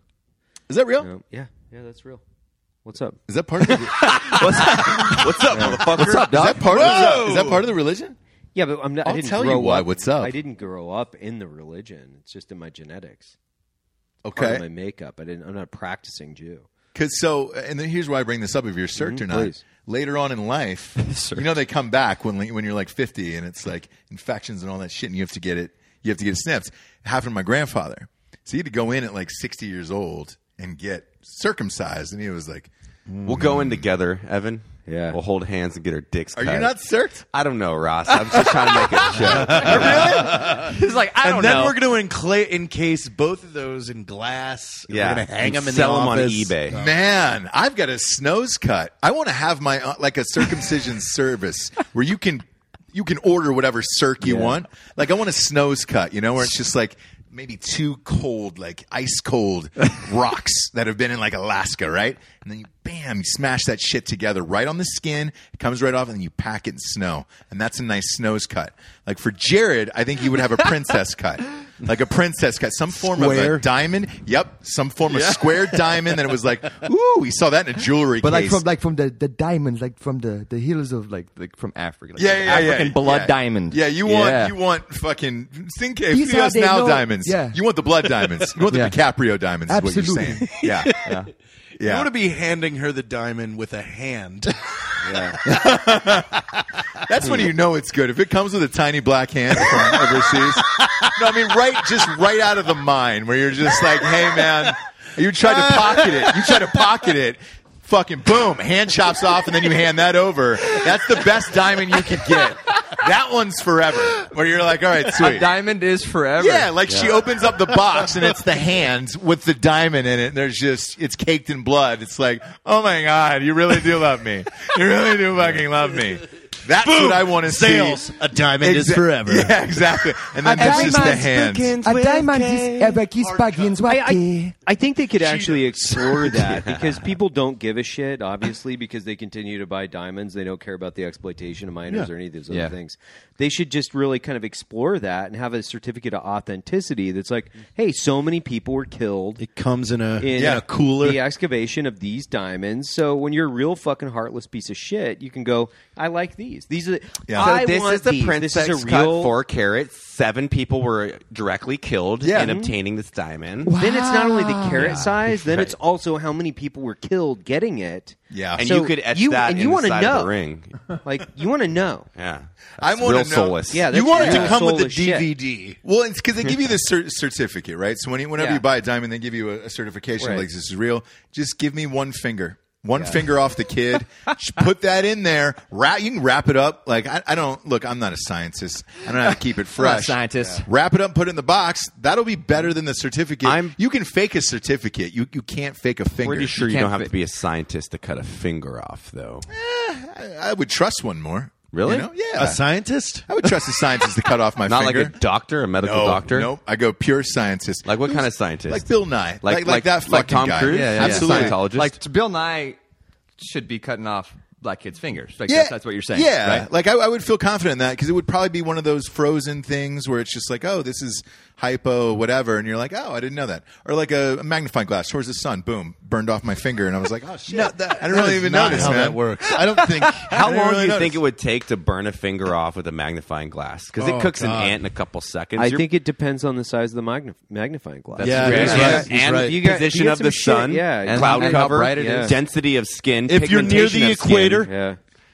Is that real? No. Yeah, that's real. What's up? Is that part of the? What's up, motherfucker? What's up, Is dog? that part of? Is that part of the religion? Yeah, but I'm not. I I'll didn't tell you grow why. up. What's up? I didn't grow up in the religion. It's just in my genetics. Part of my Okay. makeup. I'm not a practicing Jew. And then here's why I bring this up: if you're circed or not. please. Later on in life, you know they come back when you're like 50, and it's like infections and all that shit, and you have to get it. You have to get it snipped. It happened to my grandfather, so he had to go in at like 60 years old and get circumcised, and he was like, We'll go in together, Evan. Yeah. We'll hold hands and get our dicks "Are cut. you not circed?" I don't know, Ross. I'm just trying to make a joke. He's like, I don't And then know. we're going to encase both of those in glass. And Yeah. We're going to hang And them in sell the them on office. eBay. Man, I've got a snow's cut. I want to have my like a circumcision service where you can order whatever circ you want. Like I want a snow's cut, where it's just like maybe two cold, like ice cold rocks that have been in like Alaska, right? And then you smash that shit together right on the skin. It comes right off, and then you pack it in snow, and that's a nice snow's cut. Like for Jared, I think he would have a princess cut. Like a princess cut, some form of Square. a diamond. Yep, some form of square diamond. Then it was like, ooh, we saw that in a jewelry But case. from the diamonds, like from the hills of like from Africa. Like yeah, African blood diamond. Yeah, you want fucking These are us the now no- diamonds. yeah. You want the blood diamonds. You want the Yeah. DiCaprio diamonds. Is what Absolutely. you're saying. Yeah, You yeah. want to be handing her the diamond with a hand. That's when you know it's good. If it comes with a tiny black hand from overseas. No, I mean right out of the mine where you're just like, hey man, you tried to pocket it. You tried to pocket it. Fucking boom, hand chops off, and then you hand that over. That's the best diamond you could get. That one's forever. Where you're like, all right, A sweet. diamond is forever. Yeah, like she opens up the box and it's the hand with the diamond in it. And it's caked in blood. It's like, oh my God, you really do love me. You really do fucking love me. That's what I want to see. Sales. A diamond is forever. Yeah, exactly. And then there's just the hand. A diamond is ever kiss begins I think they could actually explore that because people don't give a shit, obviously, because they continue to buy diamonds. They don't care about the exploitation of minors or any of those other things. They should just really kind of explore that and have a certificate of authenticity that's like, hey, so many people were killed It comes in a in cooler. the excavation of these diamonds. So when you're a real fucking heartless piece of shit, you can go, I like these. These are the, Yeah. So I this want is the these. princess This is a cut real 4 carat. 7 people were directly killed Yeah. in obtaining this diamond. Then it's not only the carat size, then it's also how many people were killed getting it. Yeah. And So you could etch that and you wanna inside of know. the ring. Like, you want to know. Yeah. I That's wanna real know- soulless. Yeah, You that's want it to real come with the soulless shit. DVD. Well, it's because they give you the certificate, right? So whenever Yeah. you buy a diamond, they give you a certification Right. like this is real. Just give me one finger. One finger off the kid. Just put that in there. You can wrap it up. Like I don't look. I'm not a scientist. I don't know how to keep it fresh. not a scientist. Wrap it up, put it in the box. That'll be better than the certificate. You can fake a certificate. You can't fake a finger. Pretty sure you don't have to be a scientist to cut a finger off, though. I would trust one more. Really? You know? Yeah. A scientist? I would trust a scientist to cut off my Not finger. like a doctor, a medical doctor? Nope. I go pure scientist. Like what kind of scientist? Like Bill Nye. Like that fucking like Tom guy. Cruise? Yeah, absolutely. Scientologist. Like Bill Nye should be cutting off black kids' fingers. Like Yeah, that's what you're saying. Yeah, right? like I would feel confident in that because it would probably be one of those frozen things where it's just like, oh, this is hypo, whatever, and you're like, oh, I didn't know that. Or like a magnifying glass towards the sun, boom, burned off my finger, and I was like, oh shit, I didn't really even not notice how man. that works. I don't think. How long really do you notice. think it would take to burn a finger off with a magnifying glass? Because it cooks an ant in a couple seconds. I think it depends on the size of the magnifying glass. Yeah, Right. he's And- right. He's and right. You got- position you get of the some shit, sun, yeah. and cloud And how cover, bright it is. density of skin, If you're near pigmentation the of skin. equator, Yeah.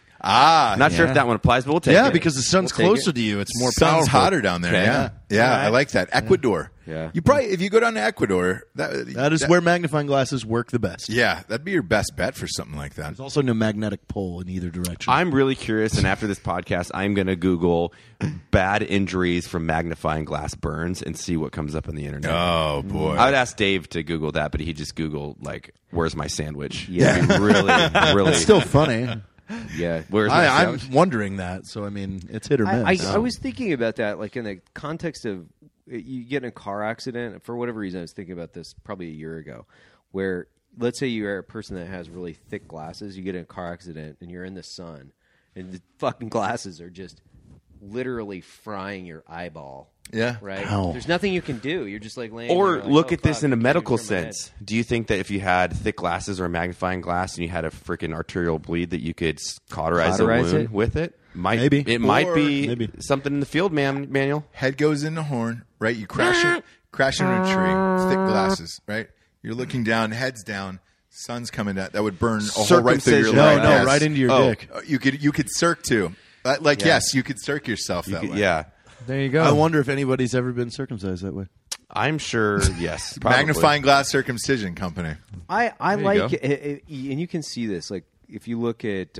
Not sure if that one applies, but we'll take yeah, it. because the sun's We'll take closer it. to you. It's more Sun's powerful. hotter down there. Okay. Yeah, I like that. Ecuador. Yeah. You probably if you go down to Ecuador, That is where magnifying glasses work the best. Yeah, that'd be your best bet for something like that. There's also no magnetic pole in either direction. I'm really curious, and after this podcast, I'm going to Google bad injuries from magnifying glass burns and see what comes up on the internet. Oh boy. I would ask Dave to Google that, but he just Googled, like, where's my sandwich? Yeah. It'd be really. It's still funny. Yeah. Where's my I'm sandwich? wondering that. So I mean, it's hit or miss. I was thinking about that, like in the context of you get in a car accident. For whatever reason, I was thinking about this probably a year ago, where let's say you're a person that has really thick glasses, you get in a car accident and you're in the sun, and the fucking glasses are just literally frying your eyeball. Yeah. Right. Ow. There's nothing you can do. You're just like laying. Or there like, look oh, at this fuck, in a I can't medical even turn my head. sense. Do you think that if you had thick glasses or a magnifying glass and you had a freaking arterial bleed that you could cauterize a Cauterize wound it? with it? Maybe. It might Or be maybe. something in the field, manual. Head goes in the horn, right? You crash into a tree, thick glasses, right? You're looking down, head's down, sun's coming down. That would burn a hole right through your Circumcision. leg. No, Yes. right into your Oh. dick. You could circ too. Yes, you could circ yourself that way. Yeah. There you go. I wonder if anybody's ever been circumcised that way. I'm sure, yes. Probably. Magnifying glass circumcision company. I you like go. and you can see this, like if you look at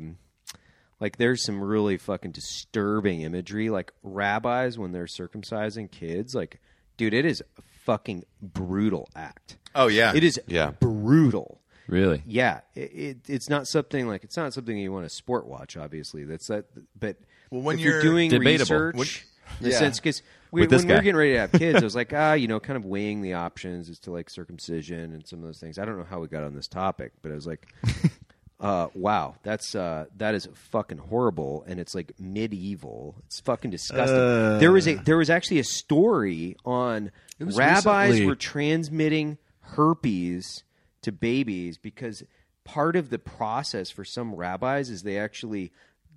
like there's some really fucking disturbing imagery, like rabbis when they're circumcising kids, like dude, it is a fucking brutal act. Oh yeah, It is Yeah. brutal. Really? Yeah, it's not something like it's not something you want to sport watch. Obviously, that's that. But when if you're you're doing debatable. research, in the Yeah. sense because With this when we were guy. getting ready to have kids, I was like, kind of weighing the options as to like circumcision and some of those things. I don't know how we got on this topic, but I was like, wow, that is fucking horrible, and it's like medieval. It's fucking disgusting. There was actually a story on was rabbis recently. were transmitting herpes to babies because part of the process for some rabbis is they actually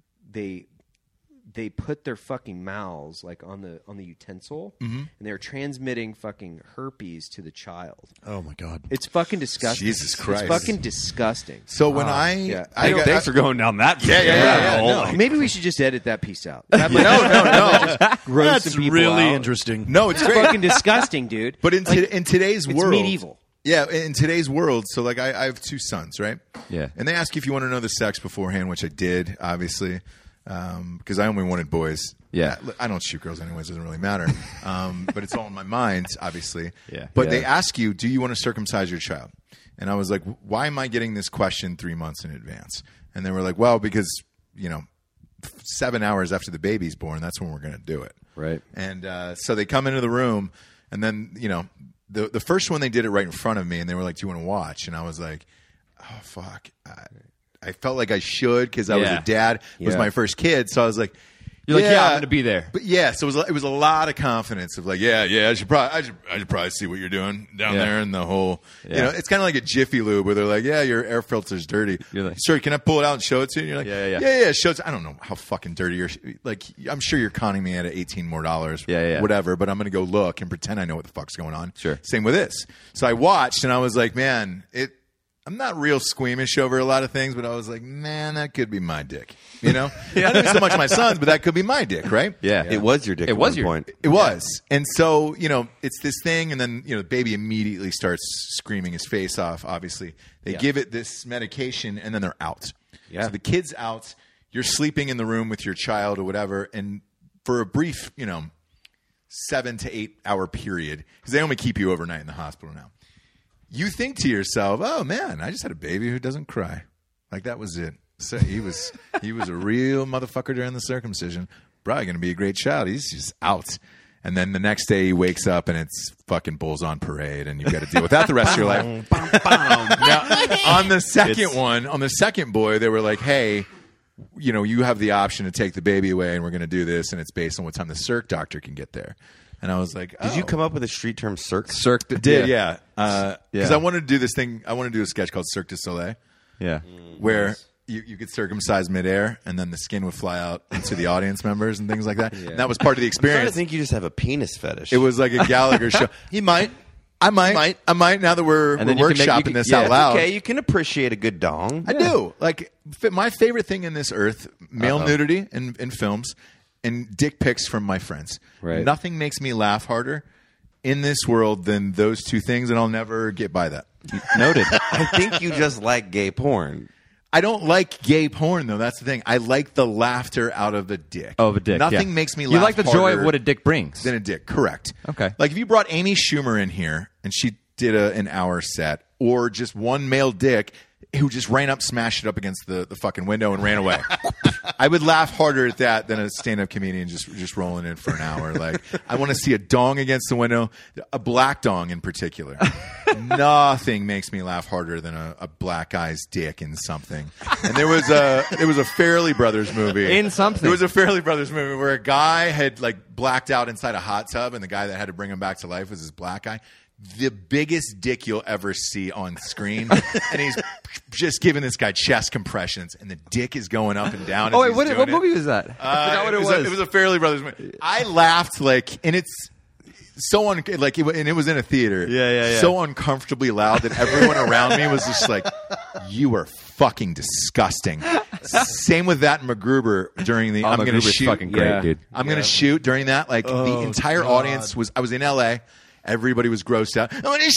they put their fucking mouths like on the utensil and they're transmitting fucking herpes to the child. Oh my god! It's fucking disgusting. Jesus Christ. It's fucking disgusting. So when yeah. Thanks for going down that. yeah. Maybe we should just edit that piece out. No. Gross That's some people really out. interesting. No, it's It's great. fucking disgusting, dude. But in today's it's world, medieval. Yeah, in today's world, so like I have two sons, right? Yeah. And they ask you if you want to know the sex beforehand, which I did, obviously, because I only wanted boys. Yeah. I don't shoot girls anyways; doesn't really matter. But it's all in my mind, obviously. Yeah. But Yeah. they ask you, do you want to circumcise your child? And I was like, why am I getting this question 3 months in advance? And they were like, well, because 7 hours after the baby's born, that's when we're going to do it. Right. And so they come into the room, and then the first one they did it right in front of me, and they were like, "Do you want to watch?" And I was like, "Oh fuck!" I felt like I should because I was Yeah. a dad. It was Yeah. my first kid, so I was like, You're like, yeah, I'm going to be there. But yeah, so it was a lot of confidence of like, I should probably see what you're doing down Yeah. there in the whole. Yeah. It's kind of like a Jiffy Lube where they're like, yeah, your air filter's dirty. You're like- Sir, can I pull it out and show it to you? And you're like, Yeah. show it. I don't know how fucking dirty you're. Like, I'm sure you're conning me at $18 more, Yeah. whatever. But I'm gonna go look and pretend I know what the fuck's going on. Sure. Same with this. So I watched and I was like, man, I'm not real squeamish over a lot of things, but I was like, man, that could be my dick. You know, not even so much my son's, but that could be my dick, right? Yeah, it was your dick. It was at your- one point. It was. And so, it's this thing, and then, the baby immediately starts screaming his face off, obviously. They give it this medication, and then they're out. Yeah. So the kid's out, you're sleeping in the room with your child or whatever, and for a brief, 7 to 8 hour period, because they only keep you overnight in the hospital now. You think to yourself, oh, man, I just had a baby who doesn't cry. Like, that was it. So he was a real motherfucker during the circumcision. Probably going to be a great child. He's just out. And then the next day he wakes up and it's fucking Bulls on Parade, and you've got to deal with that the rest of your life. Now, on the second boy, they were like, hey, you have the option to take the baby away, and we're going to do this, and it's based on what time the Cirque doctor can get there. And I was like, Did you come up with a street term, Cirque? Cirque Did, yeah. Because I wanted to do this thing. I wanted to do a sketch called Cirque du Soleil, Yeah. where you could circumcise midair, and then the skin would fly out into the audience members and things like that. And that was part of the I'm starting to experience. think you just have a penis fetish. It was like a Gallagher show. He might. I might. Now that we're And then you can make- workshopping you can- this yeah, out it's loud. okay, you can appreciate a good dong. I do. Like, my favorite thing in this earth, male nudity in films and dick pics from my friends. Right. Nothing makes me laugh harder in this world than those two things, and I'll never get by that. Noted. I think you just like gay porn. I don't like gay porn, though. That's the thing. I like the laughter out of a dick. Oh, of a dick. Nothing yeah. makes me laugh You like the joy harder of what a dick brings. than a dick. Correct. Okay. Like, if you brought Amy Schumer in here and she did an hour set, or just one male dick who just ran up, smashed it up against the fucking window and ran away. I would laugh harder at that than a stand-up comedian just rolling in for an hour. Like, I want to see a dong against the window, a black dong in particular. Nothing makes me laugh harder than a black guy's dick in something. And there was a Farrelly Brothers movie. In something. There was a Farrelly Brothers movie where a guy had like blacked out inside a hot tub, and the guy that had to bring him back to life was this black guy. The biggest dick you'll ever see on screen, and he's just giving this guy chest compressions, and the dick is going up and down. Oh, as wait, he's what doing it. movie was that? I forgot what it was. It was a Farrelly Brothers movie. I laughed and it's so and it was in a theater. Yeah. So uncomfortably loud that everyone around me was just like, "You are fucking disgusting." Same with that MacGruber during the. I'm going to MacGruber's shoot. fucking great, dude. I'm going to shoot during that. Like the entire audience was. I was in LA. Everybody was grossed out. I'm going to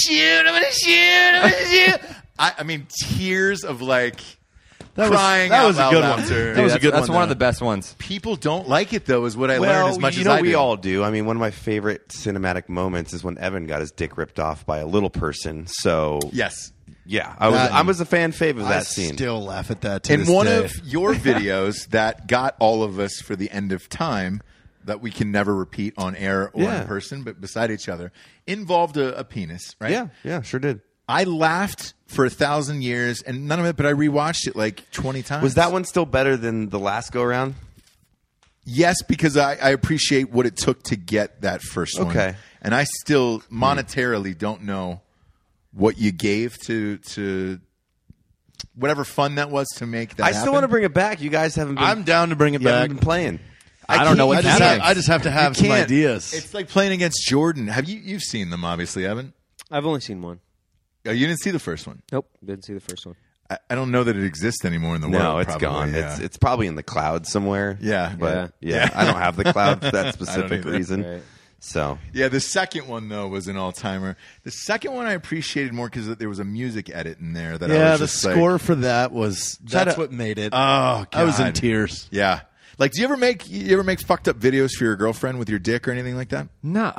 shoot. I mean, tears of like crying that out was a loud good one. laughter. That was a good That's one, one of though. the best ones. People don't like it though, is what I learned as much you as know, I do. we all do. I mean, one of my favorite cinematic moments is when Evan got his dick ripped off by a little person. So Yes. yeah, That- I was a fan fave of I that scene. still laugh at that to In this one day. of your videos that got all of us for the end of time that we can never repeat on air or Yeah. in person, but beside each other, involved a penis, right? Yeah, sure did. I laughed for 1,000 years and none of it, but I rewatched it like 20 times. Was that one still better than the last go around? Yes, because I appreciate what it took to get that first one. Okay. And I still monetarily don't know what you gave to whatever fun that was to make that I still happen. want to bring it back. You guys haven't been. I'm down to bring it you haven't back. been playing. I don't know what I just have to have some can't. ideas. It's like playing against Jordan. You've seen them, obviously, Evan? I've only seen one. Oh, you didn't see the first one. Nope, didn't see the first one. I don't know that it exists anymore in the world. No, it's probably, gone. Yeah. It's probably in the cloud somewhere. Yeah. but yeah, I don't have the cloud for that specific either. reason. Right. So Yeah, the second one though was an all-timer. The second one I appreciated more because there was a music edit in there that I yeah, was the just like, score for that was that's up. what made it. Oh, I was in God. tears. Yeah. Like, do you ever make fucked up videos for your girlfriend with your dick or anything like that? No,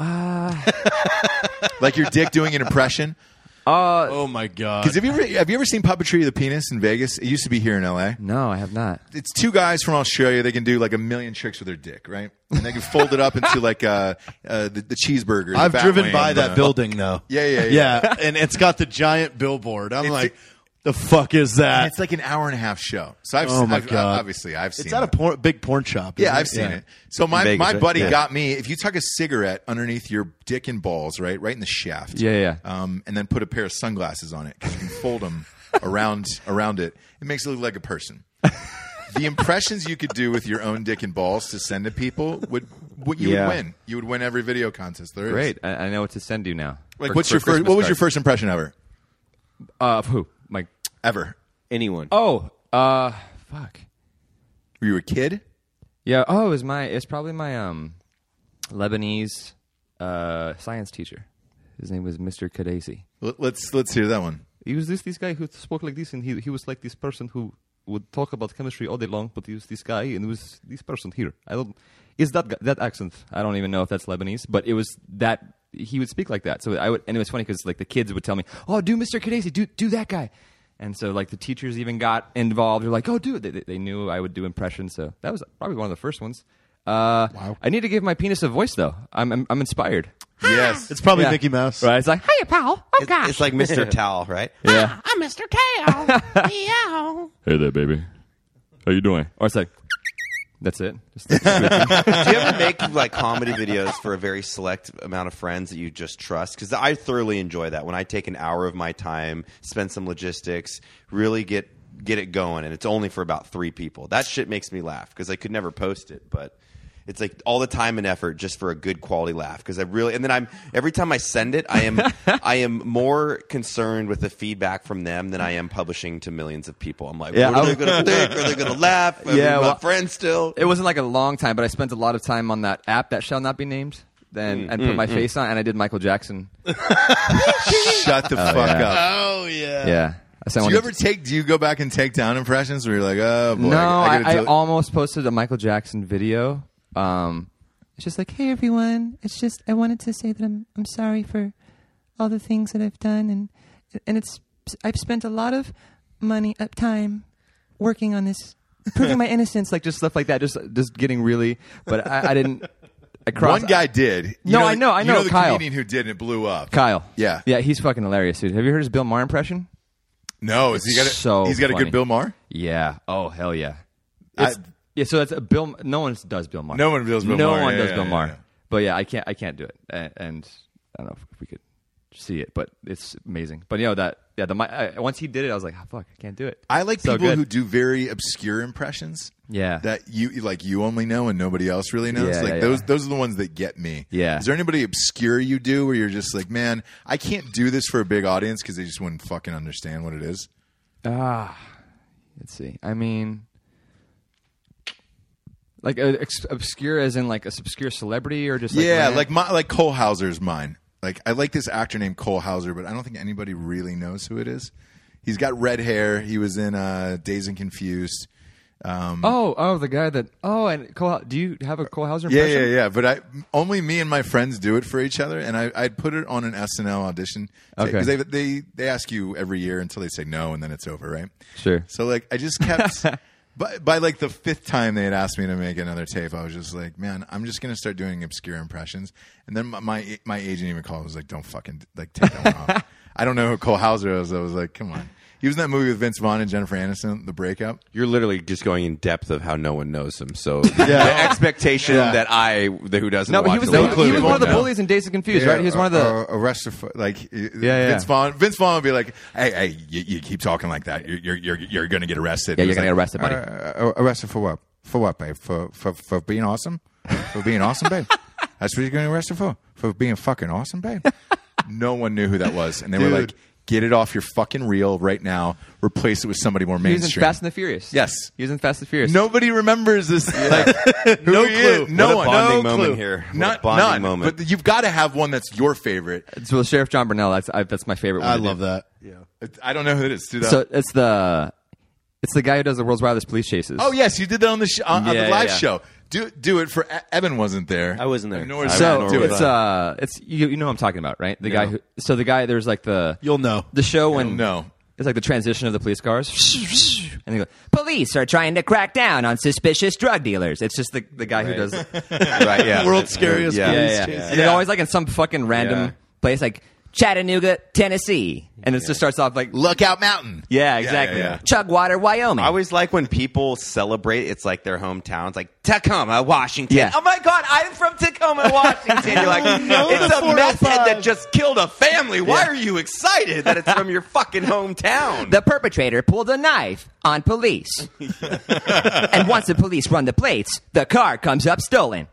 Like your dick doing an impression? Oh my god! Because have you ever seen Puppetry of the Penis in Vegas? It used to be here in LA. no, I have not. It's two guys from Australia. They can do like a million tricks with their dick, right? And they can fold it up into like the cheeseburger. the I've Fat driven Wayne, by that building though. Yeah. and it's got the giant billboard. I'm It's like, the fuck is And that? it's like an hour and a half show. So Oh, my God. obviously I've seen It's at it. a big porn shop. Yeah, isn't I've seen Yeah. it. So my Vegas, right? buddy Yeah. got me, if you tuck a cigarette underneath your dick and balls, right in the shaft. Yeah. And then put a pair of sunglasses on it because you can fold them around it. It makes it look like a person. The impressions you could do with your own dick and balls to send to people would win. You would win every video contest there is. Great. I know what to send you now. Like, For- what's for your first? Christmas What was your cards. first impression ever? Of who? Like, ever? Anyone? Oh, fuck. Were you a kid? Yeah. Oh, it's probably my Lebanese science teacher. His name was Mr. Kadesi. Let's hear that one. He was this guy who spoke like this, and he was like this person who would talk about chemistry all day long, but he was this guy, and it was this person here. Is that accent? I don't even know if that's Lebanese, but it was that he would speak like that. So and it was funny because like the kids would tell me, "Oh, do Mr. Kadesi, do that guy," and so like the teachers even got involved. They're like, "Oh, do it." They knew I would do impressions, so that was probably one of the first ones. Wow. I need to give my penis a voice though. I'm inspired. Yes. It's probably Mickey Mouse. Right? It's like, "Hiya, pal." Oh gosh. It's like Mr. Towel, right? Yeah. I'm Mr. Tail. Meow. Hey there, baby. How you doing? Or it's like, that's it. Just Do you ever make like comedy videos for a very select amount of friends that you just trust? Because I thoroughly enjoy that when I take an hour of my time, spend some logistics, really get it going, and it's only for about 3 people. That shit makes me laugh because I could never post it, but it's like all the time and effort just for a good quality laugh. Because and then every time I send it, I am more concerned with the feedback from them than I am publishing to millions of people. I'm like, what are they going to think? Are they going to laugh? My friends still. It wasn't like a long time, but I spent a lot of time on that app that shall not be named. And put my face on, and I did Michael Jackson. Shut the fuck up. Oh yeah. Yeah. Do you go back and take down impressions where you're like, oh boy? No, I almost posted a Michael Jackson video. It's just like, hey everyone, it's just I wanted to say that I'm sorry for all the things that I've done, and I've spent a lot of money time working on this, proving my innocence, like just stuff like that, just getting really. But I didn't. One guy did. I know. You know the Kyle. comedian who did, and it blew up. Kyle. Yeah, he's fucking hilarious, dude. Have you heard his Bill Maher impression? No, he's got a funny. good Bill Maher. Yeah. Oh hell yeah. Yeah. So that's a Bill. No one does Bill Maher. No one does Bill Maher. No one does yeah, Bill Maher. Yeah. But yeah, I can't do it. And I don't know if we could see it, but it's amazing. But once he did it, I was like, oh, fuck, I can't do it. I like so people good. who do very obscure impressions. Yeah. That you only know and nobody else really knows. Those are the ones that get me. Yeah. Is there anybody obscure you do where you're just like, man, I can't do this for a big audience because they just wouldn't fucking understand what it is? Let's see. I mean, like obscure as in like a obscure celebrity or just like Cole Hauser's mine. Like I like this actor named Cole Hauser, but I don't think anybody really knows who it is. He's got red hair. He was in Dazed and Confused. The guy that. Oh, and Cole. Do you have a Cole Hauser impression? Yeah. But only me and my friends do it for each other, and I'd put it on an SNL audition. Okay. Because they ask you every year until they say no, and then it's over, right? Sure. So like I just kept. By like the 5th time they had asked me to make another tape, I was just like, man, I'm just gonna start doing obscure impressions. And then my agent even called. Was like, don't fucking like take that one off. I don't know who Cole Hauser is. I was like, come on. He was in that movie with Vince Vaughn and Jennifer Aniston, The Breakup. You're literally just going in depth of how no one knows him. So the expectation that who doesn't no, watch but he was one of the No. bullies in Dazed and Confused, right? He was one of the arrested for yeah. Vince Vaughn would be like, hey, you keep talking like that, you're gonna get arrested. Yeah, you're gonna get arrested, buddy. Arrested for what? For what, babe? For being awesome? For being awesome, babe? That's what you're getting arrested for? For being fucking awesome, babe? No one knew who that was, and they were like, get it off your fucking reel right now. Replace it with somebody more mainstream. He was in Fast and the Furious. Yes. He was in Fast and the Furious. Nobody remembers this. No clue. No one. Bonding moment here. Not bonding moment. But you've got to have one that's your favorite. So Sheriff John Burnell. That's my favorite one. I love that. Yeah. I don't know who it is. Do that. So it's the guy who does the world's wildest police chases. Oh yes, you did that on the on the Yeah, live yeah. show. Do it for Evan wasn't there. I wasn't there. Nor was So do it. it's you know who I'm talking about, right? The guy there's like You'll know. the show when No. it's like the transition of the police cars, and they go, police are trying to crack down on suspicious drug dealers. It's just the guy who does right? Yeah, World's scariest Yeah. police yeah. chase. And they're always like in some fucking random place like Chattanooga, Tennessee, and it just starts off like Lookout Mountain. yeah, exactly. yeah. Chugwater, Wyoming. I always like when people celebrate. It's like their hometown. It's like Tacoma, Washington. Yeah. Oh my God, I'm from Tacoma, Washington. You're like, it's a meth head that just killed a family. Why are you excited that it's from your fucking hometown? The perpetrator pulled a knife on police. And once the police run the plates, the car comes up stolen.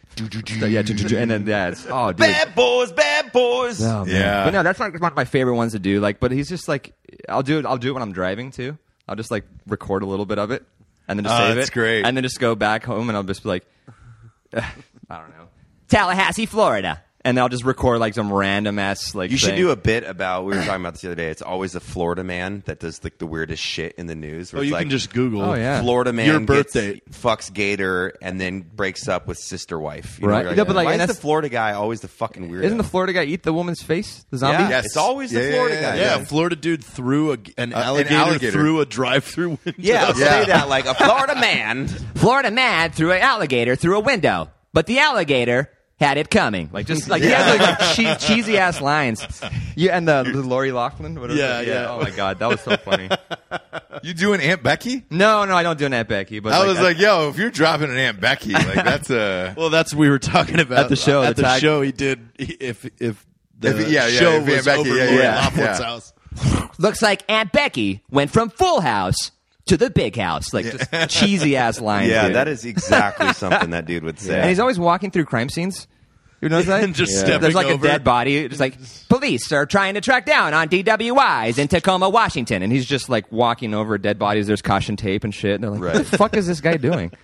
And then that's dude. Bad boys, bad boys. Oh, man. Yeah. But no, that's not one of my favorite ones to do. Like, but he's just like, I'll do it when I'm driving too. I'll just like record a little bit of it and then just save that's it. great. And then just go back home and I'll just be like, I don't know, Tallahassee, Florida. and I'll just record like some random ass like. You should thing. do a bit about. We were talking about this the other day. It's always the Florida man that does like the weirdest shit in the news. Where Oh, it's you like, can just Google. Oh, yeah. Florida man Your birthday. fucks gator and then breaks up with sister wife. You know, Right. you're Yeah, but, like, why and is the that's- Florida guy always the fucking weirdo? Isn't the Florida guy eat the woman's face? The zombie? Yeah, Yes. it's always the Yeah, Florida yeah, guy. Yeah, Florida dude threw an alligator, alligator. through a drive-through window. Yeah, say that like a Florida man. Florida man threw an alligator through a window, but the alligator had it coming. Like just like he has like cheesy ass lines. Yeah, and the Lori Loughlin. Whatever. Yeah. Oh my god, that was so funny. You doing Aunt Becky? No, I don't do an Aunt Becky. But I was like, yo, if you're dropping an Aunt Becky, like that's a. Well, that's what we were talking about At the show, At the the tag- show, he did. If the show if Aunt was Becky, over yeah, Lori yeah, Loughlin's yeah. house. Looks like Aunt Becky went from Full House to the Big House. like just cheesy ass lines. Yeah, dude. that is exactly something that dude would say. And he's always walking through crime scenes. You know that? And just stepping There's like over. a dead body. It's like Police are trying to track down on DWIs in Tacoma, Washington. and he's just like walking over dead bodies. There's caution tape and shit. And they're like, Right. what the fuck is this guy doing?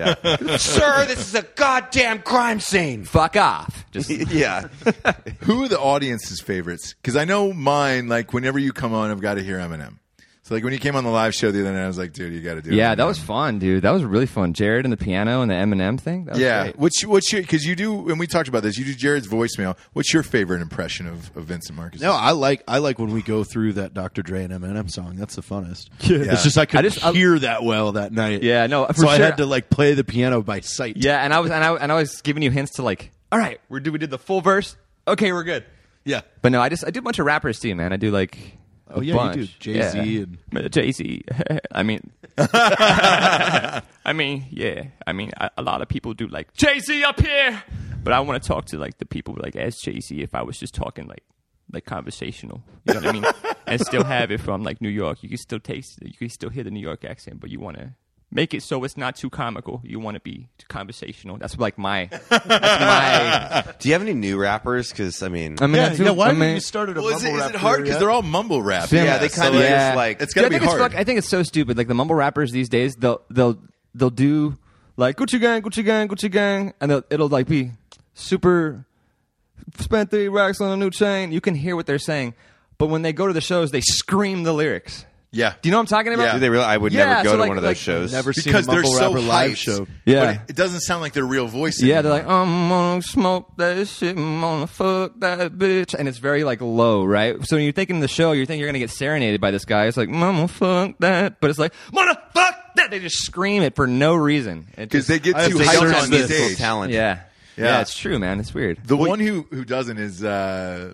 Sir, this is a goddamn crime scene. Fuck off. Just Yeah. Who are the audience's favorites? Because I know mine. Like whenever you come on, I've got to hear Eminem. So like when you came on the live show the other night, I was like, dude, you got to do. yeah, Eminem. that was fun, dude. That was really fun. Jared and the piano and the Eminem thing. That was Yeah. great. What's your? Because you do, and we talked about this. You do Jared's voicemail. What's your favorite impression of Vincent Marcus? No, I like when we go through that Dr. Dre and Eminem song. That's the funnest. Yeah. It's just I couldn't I- hear that well that night. Yeah, no, for so I sure. had to like play the piano by sight. Yeah, and I was giving you hints to like, all right, we did the full verse. Okay, we're good. yeah. But no, I do a bunch of rappers too, man. I do like Oh a yeah, bunch. you do Jay-Z and Jay-Z. I mean, yeah. A lot of people do like Jay-Z up here, but I want to talk to like the people like as Jay-Z if I was just talking like conversational. You know what I mean? And still have it from like New York. You can still hear the New York accent, but you want to make it so it's not too comical. You want to be too conversational. That's like my. Do you have any new rappers? Because I mean, Why did you started a Well, is mumble it rap hard? career Because yet? they're all mumble rap. Yeah, they so, kind of like, just like it's gotta Dude, be hard. I think it's so stupid. Like the mumble rappers these days, they'll do like Gucci gang, Gucci gang, Gucci gang, and it'll like be super. Spent 3 racks on a new chain. You can hear what they're saying, but when they go to the shows, they scream the lyrics. Yeah. Do you know what I'm talking about? Yeah. Do they really? I would Yeah, never go so to like- one of those like- shows. Never seen Because a they're mumble so rapper live hyped. show. Yeah. But it doesn't sound like their real voice. Yeah, anymore. they're like, I'm gonna smoke that shit, I'm gonna fuck that bitch. And it's very, like, low, right? So when you're thinking the show, you think you're gonna get serenaded by this guy. It's like, mama, fuck that. But it's like, mama, fuck that. They just scream it for no reason. because they get I too have to hyped search on this. stage. talent. Yeah. Yeah. Yeah, it's true, man. It's weird. The one who doesn't is a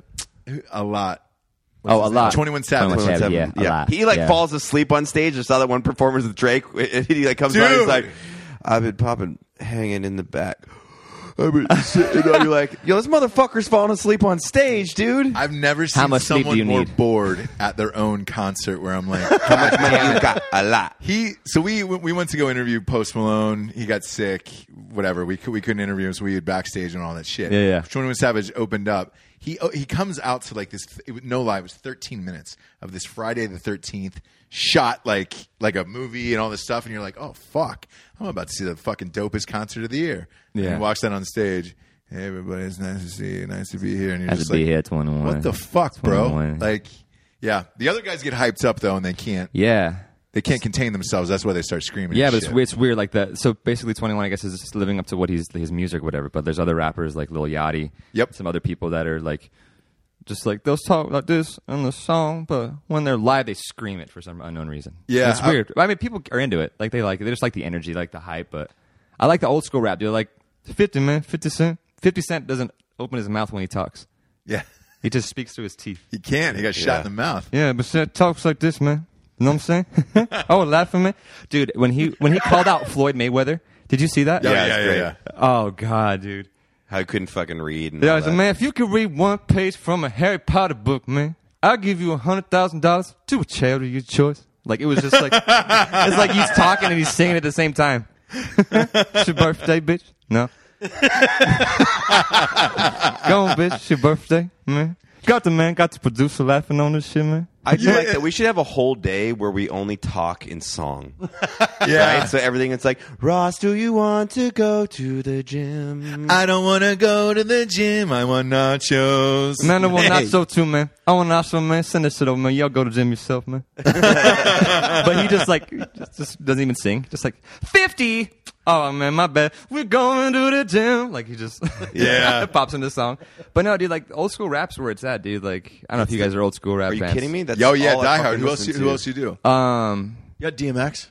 lot. Oh, a lot. 21 Savage. 21 Savage. Yeah, a yeah. lot. He like Yeah. falls asleep on stage. I saw that one performance with Drake. And he like comes on. He's Dude. like, "I've been popping, hanging in the back." I've been sitting. You're like, "Yo, this motherfucker's falling asleep on stage, dude." I've never seen How much sleep do someone you more need? board at their own concert where I'm like, How much money you got? A lot. So we went to go interview Post Malone. He got sick. Whatever. We couldn't interview him, so we had backstage and all that shit. Yeah. 21 Savage opened up. He comes out to like this. No lie, it was 13 minutes of this Friday the 13th shot like a movie and all this stuff. And you're like, oh fuck, I'm about to see the fucking dopest concert of the year. Yeah. And he walks out on stage. Hey everybody, it's nice to see you. Nice to be here. And you're Nice just to be like, here, 21. what the fuck, bro? 21. Like, yeah. The other guys get hyped up though, and they can't. Yeah. They can't contain themselves. That's why they start screaming. Yeah, and but shit. it's weird like that. So basically, 21, I guess, is just living up to what his music, or whatever. But there's other rappers like Lil Yachty. Yep. Some other people that are like, just like they'll talk like this in the song, but when they're live, they scream it for some unknown reason. Yeah, it's weird. I mean, people are into it. Like they like it. They just like the energy, like the hype. But I like the old school rap. Dude, like 50 man, 50 Cent. 50 Cent doesn't open his mouth when he talks. Yeah. He just speaks through his teeth. He can't. He got shot in the mouth. Yeah, but Cent talks like this, man. You know what I'm saying? Oh, laughing, man. Dude, when he called out Floyd Mayweather, did you see that? Yeah. Oh God, dude. How he couldn't fucking read. And Yeah, all I said, that. man, if you could read one page from a Harry Potter book, man, I'll give you $100,000 to a charity of your choice. Like it was just like it's like he's talking and he's singing at the same time. It's your birthday, bitch. No. Go on, bitch. It's your birthday, man. Got the producer laughing on this shit, man. I do like that. We should have a whole day where we only talk in song. Yeah. Right? So everything, it's like, Ross, do you want to go to the gym? I don't want to go to the gym. I want nachos. Man, I want nacho too, man. I want nacho, man. Send this shit over, man. Y'all go to the gym yourself, man. But he just like, just doesn't even sing. Just like, 50. Oh, man, my bad. We're going to the gym. Like, he just pops into the song. But no, dude, like, old school rap's where it's at, dude. Like, I don't know if you guys are old school rap Are you fans. kidding me? That's Yo, yeah, all I Die fucking Hard. Who listen else to. you do? You got DMX?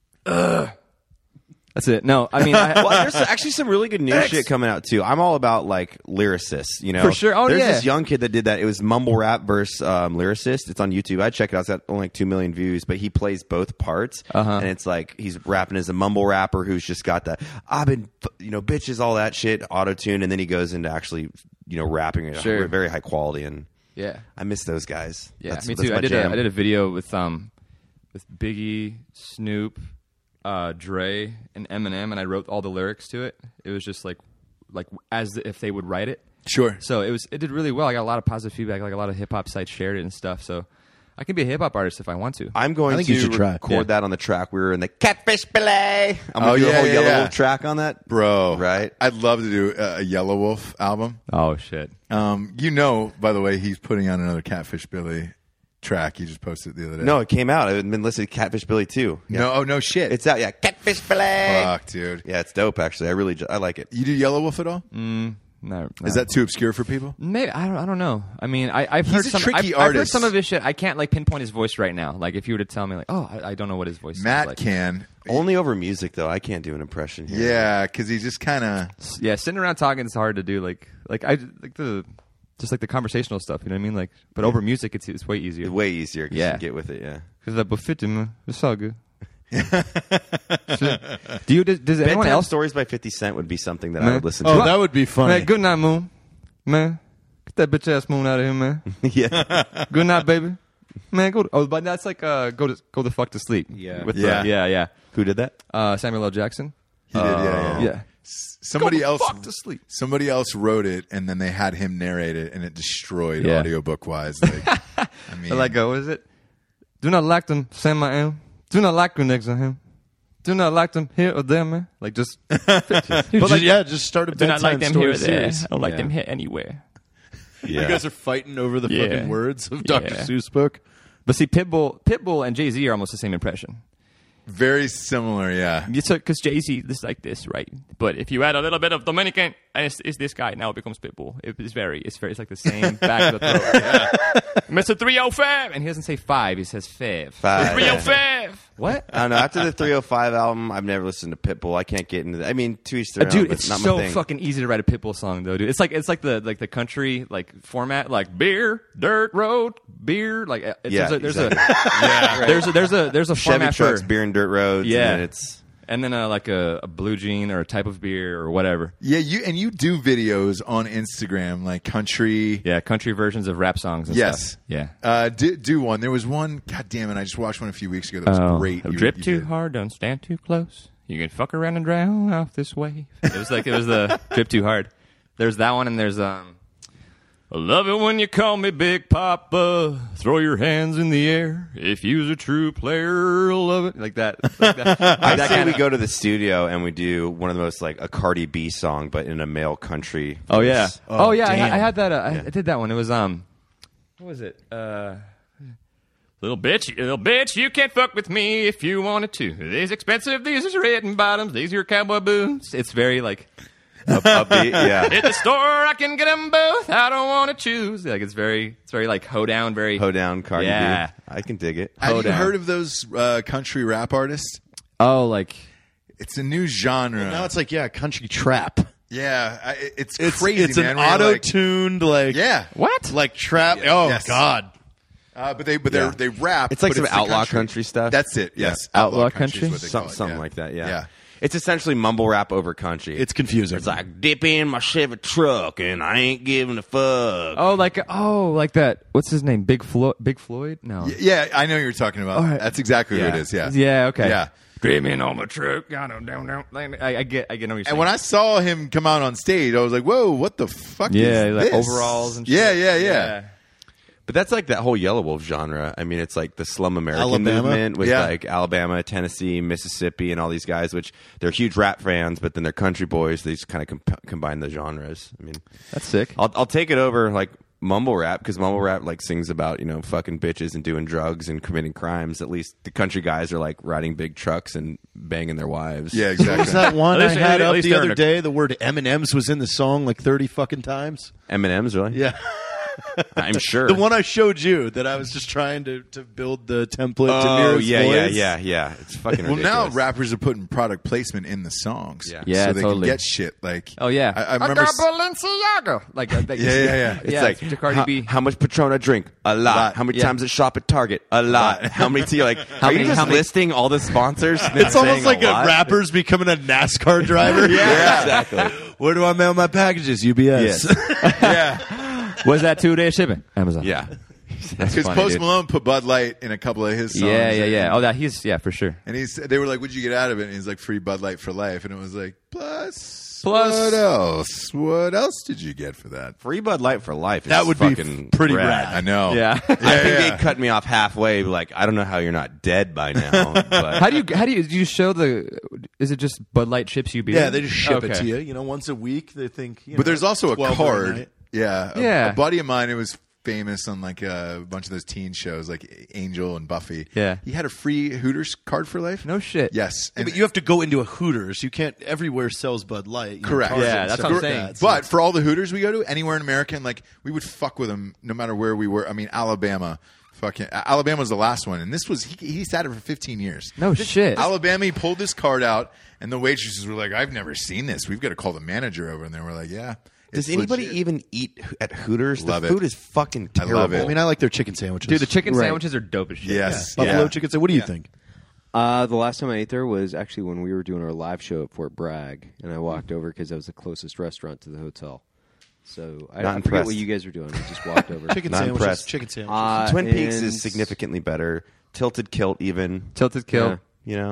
That's it. No, I mean, Well, there's actually some really good new shit coming out too. I'm all about like lyricists, you know. For sure. Oh, there's yeah. this young kid that did that. It was mumble rap versus lyricist. It's on YouTube. I check it out. It's got only like 2 million views, but he plays both parts, and it's like he's rapping as a mumble rapper who's just got that bitches, all that shit, auto tune, and then he goes into actually rapping at Sure. a very high quality. And yeah. I miss those guys. Yeah, That's me my too. I did jam. a video with Biggie, Snoop, Dre, and Eminem, and I wrote all the lyrics to it. It was just like as if they would write it. Sure. So it did really well. I got a lot of positive feedback. Like a lot of hip hop sites shared it and stuff. So I can be a hip hop artist if I want to. I'm going I think you should to try. record that on the track. We were in the Catfish Ballet. I'm Oh, going to do a yeah, whole yeah, Yellow yeah. Wolf track on that. Bro. Right? I'd love to do a Yellow Wolf album. Oh shit! By the way, he's putting out another Catfish Billy track. He just posted it the other day. No, it came out. I've been listening to Catfish Billy too. Yeah. No, no shit. It's out. Yeah, Catfish Ballet. Fuck, dude. Yeah, it's dope. Actually, I like it. You do Yellow Wolf at all? No, Is that too obscure for people? maybe I don't know. I mean, I've He's heard a some. tricky I've heard artist. some of his shit. I can't like pinpoint his voice right now. Like if you were to tell me, like, oh, I don't know what his voice Matt sounds like. can. Only over music though. I can't do an impression here. Yeah, because he just kind of. Yeah, sitting around talking is hard to do. Like I like the conversational stuff. You know what I mean? Like, but over music, it's way easier. It's way easier. 'Cause you Yeah. can get with it. Yeah. Because that buffet, man, it's all good. Does anyone Bedtime else? Stories by 50 Cent would be something that I Man. would listen Oh, to. that would be funny. Man, good night, Moon. Man, get that bitch ass Moon out of here, man. yeah. Good night, baby. Man, but that's like go the fuck to sleep. Yeah. With Yeah. yeah. Who did that? Samuel L. Jackson. He did, yeah. Yeah. Somebody Go the else. fuck to sleep. Somebody else wrote it, and then they had him narrate it, and it destroyed Yeah. audiobook wise. Like, I mean, Like, what is it? Do not like them, Sam I am. Do not like your next on him. Do not like them here or there, man. Like, just. Just start a Do not like bedtime them here story or there. series. I don't like Yeah. them here anywhere. Yeah. You guys are fighting over the Yeah. fucking words of Dr. Yeah. Seuss book. But see, Pitbull and Jay-Z are almost the same impression. very similar, yeah. Because Jay-Z is like this, right? But if you add a little bit of Dominican, and it's this guy, now it becomes Pitbull. It's like the same back of the throat. Mr. 305! And he doesn't say 5, he says 5. Five. 305! What? I don't know. After the 305 album, I've never listened to Pitbull. I can't get into that. I mean, to each their own, Dude, but it's not so my thing. fucking easy to write a Pitbull song, though, dude. It's like the country like format, like beer, dirt road, beer. Like Yeah, there's a Chevy format trucks, for beer and dirt roads. Yeah. And then it's and then like a blue jean or a type of beer or whatever. Yeah, you do videos on Instagram, like country. Yeah, country versions of rap songs. And Yes. stuff. Yeah. Do one. There was one. God damn it! I just watched one a few weeks ago. That was great. Drip You too did. hard, don't stand too close. You can fuck around and drown off this wave. It was the drip too hard. There's that one, and there's I love it when you call me Big Papa. Throw your hands in the air. If you's a true player, love it. Like that. I that say kinda- we go to the studio and we do one of the most like a Cardi B song, but in a male country. Oh yeah. voice. Oh yeah. damn. I had that. I did that one. It was what was it? Little bitch, you can't fuck with me if you wanted to. These expensive, these are written bottoms, these are cowboy boots. It's very like Upbeat, yeah. at the store I can get them both. I don't want to choose. Like it's very like hoedown, very Hoedown Cardi Yeah. B. I can dig it. Have you down. heard of those country rap artists? Oh, like It's a new genre. Now it's like, country trap. Yeah, it's It's crazy. It's man, an where you're like- auto-tuned, like, Yeah, what? like trap. Oh, Yes. God. but they Yeah. rap. It's like but some the outlaw country stuff. That's it. Yes, Outlaw is country? what they call it, Something yeah. like that, yeah. Yeah. It's essentially mumble rap over country. It's confusing. It's like, dip in my Chevy truck and I ain't giving a fuck. like that. What's his name? Big Floyd? No. Yeah, I know what you're talking about. right. That's exactly Yeah. who it is. Yeah. Yeah. Okay. Yeah. Scream in on my truck. Down. I get. What you're saying. And when I saw him come out on stage, I was like, "Whoa, what the fuck Yeah, is like this?" overalls and Yeah, shit. yeah. But that's like that whole Yellow Wolf genre. I mean, it's like the Slum American Alabama? movement with Yeah. like Alabama, Tennessee, Mississippi, and all these guys, which they're huge rap fans, but then they're country boys. They just kind of combine the genres. I mean, That's sick. I'll take it over like mumble rap because mumble rap like sings about fucking bitches and doing drugs and committing crimes. At least the country guys are like riding big trucks and banging their wives. Yeah, What exactly. was that one At I least- had at up least the they're other in a- day? The word M&M's was in the song like 30 fucking times. M&M's really? Yeah. I'm sure. The one I showed you that I was just trying to build the template to Oh Mira's voice. yeah. It's fucking Well, now ridiculous. rappers are putting product placement in the songs. Yeah. Yeah, so they totally. can get shit like. Oh yeah, I remember. Balenciaga. Like Yeah. yeah. like to Cardi B. How much Patron I drink? A lot. How many Yeah. times I shop at Target? A lot. How many? You're like, are many- you just how many- listing all the sponsors? It's almost like a rapper's becoming a NASCAR driver. Yeah, exactly. Where do I mail my packages? UBS. Yes. Yeah, Was that 2-day shipping? Amazon. Yeah. because funny, Post dude. Malone put Bud Light in a couple of his songs. Yeah. Oh, that he's for sure. And they were like, "What'd you get out of it?" And he's like, "Free Bud Light for life." And it was like, plus. What else? What else did you get for that? Free Bud Light for life. Is That would be fucking pretty rad. I know. Yeah. I think they cut me off halfway. Like, I don't know how you're not dead by now. But How do you show the? Is it just Bud Light chips you beer? Yeah, they just ship it Okay. to you. Once a week. They think. But there's also a 12 a card. night. Yeah. Yeah. A buddy of mine who was famous on like a bunch of those teen shows like Angel and Buffy. Yeah. He had a free Hooters card for life. No shit. Yes. Yeah, but you have to go into a Hooters. You can't. Everywhere sells Bud Light. Correct. Target Yeah, and that's stuff what I'm like saying. that. So- But for all the Hooters we go to, anywhere in America, and like we would fuck with them no matter where we were. I mean, Alabama. Fucking Alabama was the last one, and this was he sat it for 15 years. No shit. Alabama, he pulled this card out, and the waitresses were like, "I've never seen this. We've got to call the manager over." And they were like, "Yeah." does it's anybody legit." even eat at Hooters? Love the it. food is fucking I terrible. love it. I mean, I like their chicken sandwiches. Dude, the chicken Right. sandwiches are dope as shit. Yes. Buffalo Yeah. chicken sandwich. What do you think? The last time I ate there was actually when we were doing our live show at Fort Bragg, and I walked over because that was the closest restaurant to the hotel. So I Not forget impressed. what you guys were doing. I just walked over. Chicken Not sandwiches. impressed. Chicken sandwiches. Twin Peaks and- is significantly better. Tilted Kilt, even. Tilted Kill. Yeah.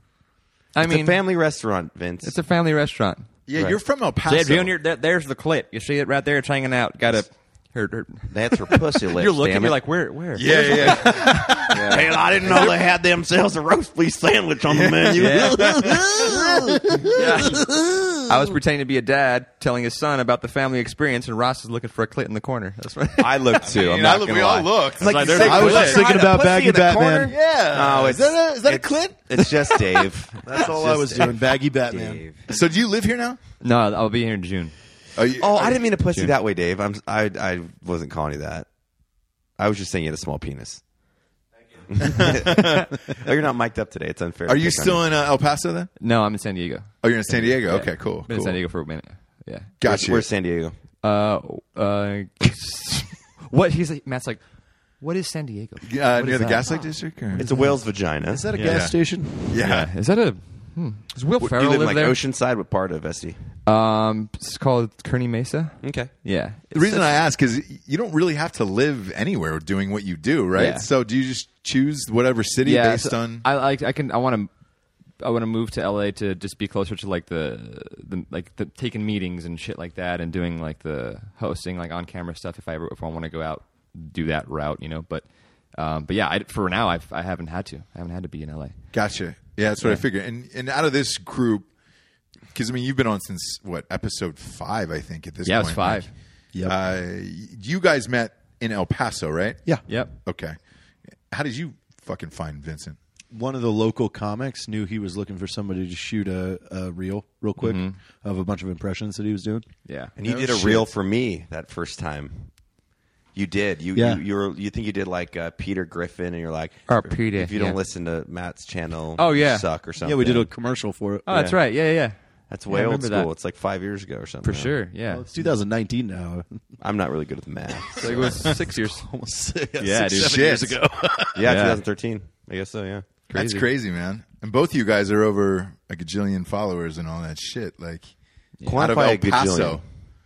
I It's mean, a family restaurant, Vince. it's a family restaurant. Yeah, Right. you're from El Paso. Junior, there's the clit. You see it right there. It's hanging out. Got a. That's her pussy lips. You're looking. damn You're it. like, where? Yeah. Hey, I didn't know they had themselves a roast beef sandwich on the menu. I was pretending to be a dad, telling his son about the family experience, and Ross is looking for a clit in the corner. That's right. I looked too. I'm not gonna we lie. all looked. Like, there's I was a just thinking about Baggy Batman. No, is that a clit? It's just Dave. That's all I was doing. Baggy Batman. Dave. So do you live here now? No, I'll be here in June. Oh, I didn't mean to pussy that way, Dave. I wasn't calling you that. I was just saying you had a small penis. Oh, you're not mic'd up today. It's unfair. Are to you pick on still in El Paso then? No, I'm in San Diego. Oh, you're in San Diego. Yeah. Okay, cool. Been in San Diego for a minute. Yeah. Gotcha. Where's San Diego? What? He's like, Matt's like, what is San Diego? What near is the that? Gaslight District? Or? It's a whale's vagina. Is that a Yeah. gas station? Yeah. Is that a? Does Will Do Ferrell you live in live like there? Oceanside? What part of SD? It's called Kearney Mesa. Okay. Yeah. The reason I ask is you don't really have to live anywhere doing what you do, right? Yeah. So do you just choose whatever city based on? I want to move to LA to just be closer to like the taking meetings and shit like that, and doing like the hosting, like on camera stuff. If I want to go out, do that route, But yeah, for now I haven't had to. I haven't had to be in LA. Gotcha. Yeah, that's what I figured. And out of this group, because I mean you've been on since what, episode 5, I think at this Yeah, point. it's 5. You guys met in El Paso, right? Yeah. Yep. Okay. How did you fucking find Vincent? One of the local comics knew he was looking for somebody to shoot a reel real quick of a bunch of impressions that he was doing. Yeah. And you No did a shit. reel for me that first time. You did. You think you did like Peter Griffin, and you're like, Oh, Peter, if you don't yeah. listen to Matt's channel, Oh, yeah. you suck or something. Yeah, we did a commercial for it. Oh, that's right. Yeah. That's Yeah, way I old remember school. that. It's like 5 years ago or something. For sure. Yeah. Well, it's 2019 now. I'm not really good with math. Like it was 6 years. Almost Yeah, dude. 7 years ago. Yeah, Yeah. 2013. I guess so. Yeah. That's crazy, man. And both of you guys are over a gajillion followers and all that shit. Like out of Quantify El a Paso. gajillion.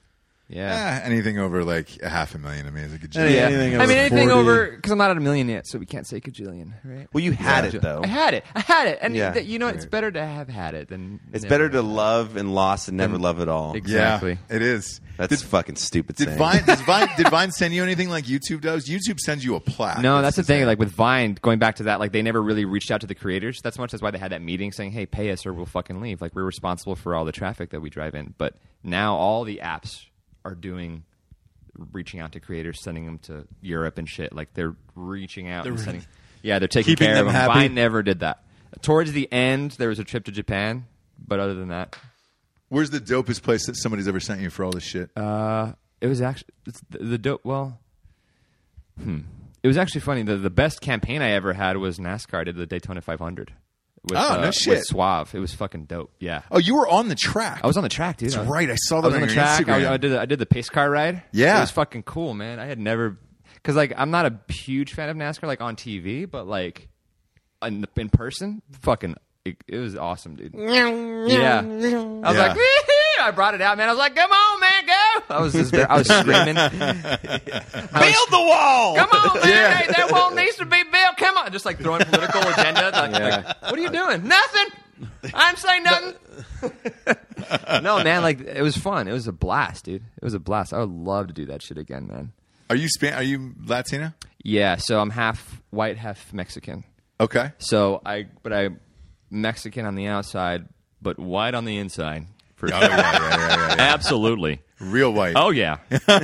Yeah. Anything over like $500,000 to me is a good job. Yeah. Anything I mean, over anything 40. over, because I'm not at $1 million yet, so we can't say gajillion, right? Well, you had it though. I had it. And Yeah. it's better to have had it than It's never better to have. love and lost and never love at all. Exactly. Yeah, it is. That's fucking stupid. Did saying. Vine send you anything like YouTube does? YouTube sends you a plaque. No, that's the thing. Like with Vine, going back to that, like they never really reached out to the creators. That's much. That's why they had that meeting saying, "Hey, pay us or we'll fucking leave." Like we're responsible for all the traffic that we drive in. But now all the apps are reaching out to creators, sending them to Europe and shit. Like they're reaching out and sending. Yeah, they're taking keeping care them of them. happy. Vine never did that. Towards the end, there was a trip to Japan, but other than that, Where's the dopest place that somebody's ever sent you for all this shit? it was actually the dope. Well, it was actually funny. The best campaign I ever had was NASCAR. I did the Daytona 500. With, No shit. With Suave. It was fucking dope. Yeah. Oh, you were on the track. I was on the track, dude. That's right. I saw I that was on on the your track. Instagram. I did the pace car ride. Yeah. It was fucking cool, man. I had never, because like I'm not a huge fan of NASCAR like on TV, but like in person, fucking, it was awesome, dude. Yeah. I was like, I brought it out, man. I was like, come on, man, go. I was screaming. Build the wall. Come on, man. Hey, that wall needs to be built. Come on. Just like throwing political agenda. Like, what are you doing? Nothing. I didn't say nothing. No, man. Like it was fun. It was a blast, dude. It was a blast. I would love to do that shit again, man. Are you Latino? Yeah. So I'm half white, half Mexican. Okay. So I'm Mexican on the outside, but white on the inside. For sure. Yeah. Absolutely. Real white. Oh yeah.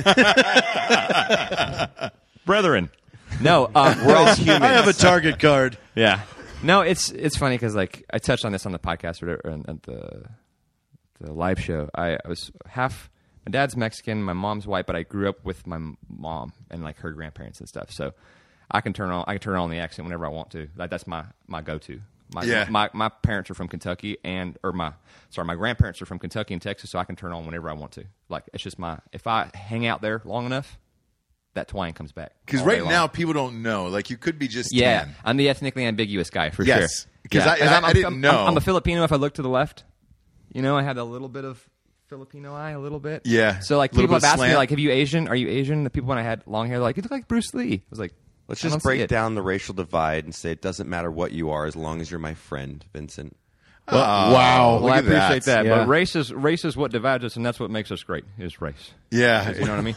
Brethren. No, We're all humans. I have a Target card. yeah. No, it's funny because like I touched on this on the podcast or at the live show. I was half. My dad's Mexican, my mom's white, but I grew up with my mom and like her grandparents and stuff. So I can turn on the accent whenever I want to. Like that's my go-to. My parents are from Kentucky my grandparents are from Kentucky and Texas, so I can turn on whenever I want to. Like it's just if I hang out there long enough, that twang comes back. Because all day right long. now people don't know. Like you could be just Yeah, tan. I'm the ethnically ambiguous guy for Yes, sure. 'cause I didn't know. I'm a Filipino if I look to the left. You know, I have a little bit of Filipino eye, a little bit. Yeah. So like Little people bit have asked me slant. like, "Have you Asian? Are you Asian?" The people when I had long hair, they're like, "You look like Bruce Lee." I was like, Let's I don't just see break it. down the racial divide and say it doesn't matter what you are as long as you're my friend, Vincent. Wow. Well, I appreciate that, but race is what divides us, and that's what makes us great. Is race. Yeah. You know what I mean?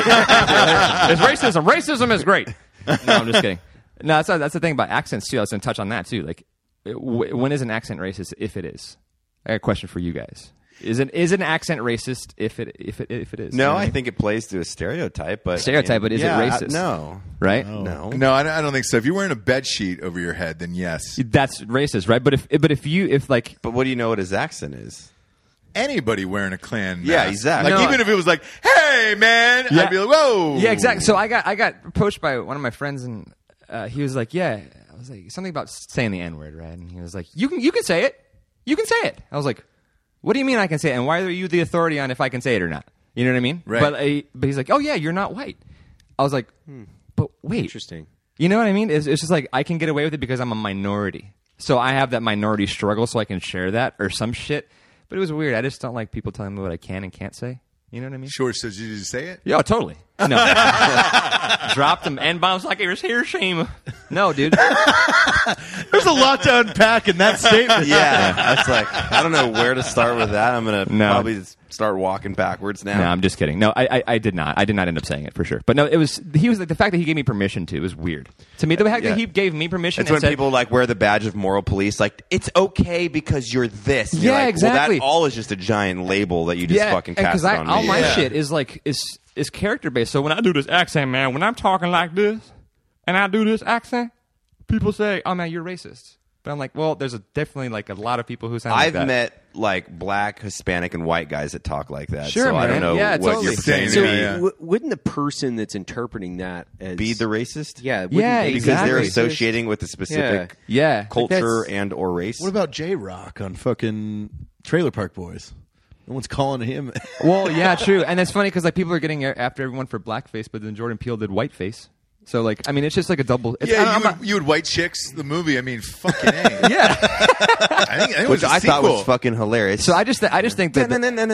It's racism. Racism is great. No, I'm just kidding. No, that's the thing about accents too. I was going to touch on that too. Like, when is an accent racist? If it is, I got a question for you guys. Is an accent racist if it is? No, I think it plays to a stereotype, but Stereotype, but is it racist? No, right? no. No, I don't think so. If you're wearing a bed sheet over your head, then yes. That's racist, right? But if like But what do you know what his accent is? Anybody wearing a Klan mask. Yeah, exactly. Like No. even if it was like, "Hey, man," Yeah. I'd be like, "Whoa." yeah, exactly. So I got approached by one of my friends, and he was like, "Yeah," I was like, something about saying the N-word, right? And he was like, "You can say it. You can say it." I was like, "What do you mean I can say it? And why are you the authority on if I can say it or not?" You know what I mean? Right. But he's like, "Oh yeah, you're not white." I was like, "But wait, Interesting. You know what I mean? It's just like I can get away with it because I'm a minority, so I have that minority struggle, so I can share that or some shit." But it was weird. I just don't like people telling me what I can and can't say. You know what I mean? Sure. So did you just say it? Yeah, totally. No. Dropped them N-bombs like it was Hiroshima. No, dude. There's a lot to unpack in that statement. Yeah, that's like I don't know where to start with that. I'm gonna No. probably start walking backwards now. No, I'm just kidding. No, I did not. I did not end up saying it for sure. But no, he was like the fact that he gave me permission to was weird. To me, the fact that he gave me permission It's and when said, people like wear the badge of moral police, like it's okay because you're this. And Yeah, you're like, exactly. Well, that all is just a giant label that you just fucking cast on me. all my shit is like is character based. So when I do this accent, man, when I'm talking like this and I do this accent, people say, "Oh man, you're racist." But I'm like, well, there's definitely like a lot of people who sound like I've that. met like black, Hispanic, and white guys that talk like that. Sure, so I man. don't know Yeah, what totally. you're pretending Same, to be. yeah. Wouldn't the person that's interpreting that as Be the racist? yeah, wouldn't Yeah, they be because they're exactly. associating with a specific Yeah, culture Like, and or race. What about J-Rock on fucking Trailer Park Boys? No one's calling him. well, yeah, true. And it's funny because like people are getting after everyone for blackface, but then Jordan Peele did whiteface. So like, I mean, it's just like a double. It's, Yeah, you would White Chicks the movie. I mean, fucking A. yeah. I think it was Which a I thought sequel. was fucking hilarious. So I just think that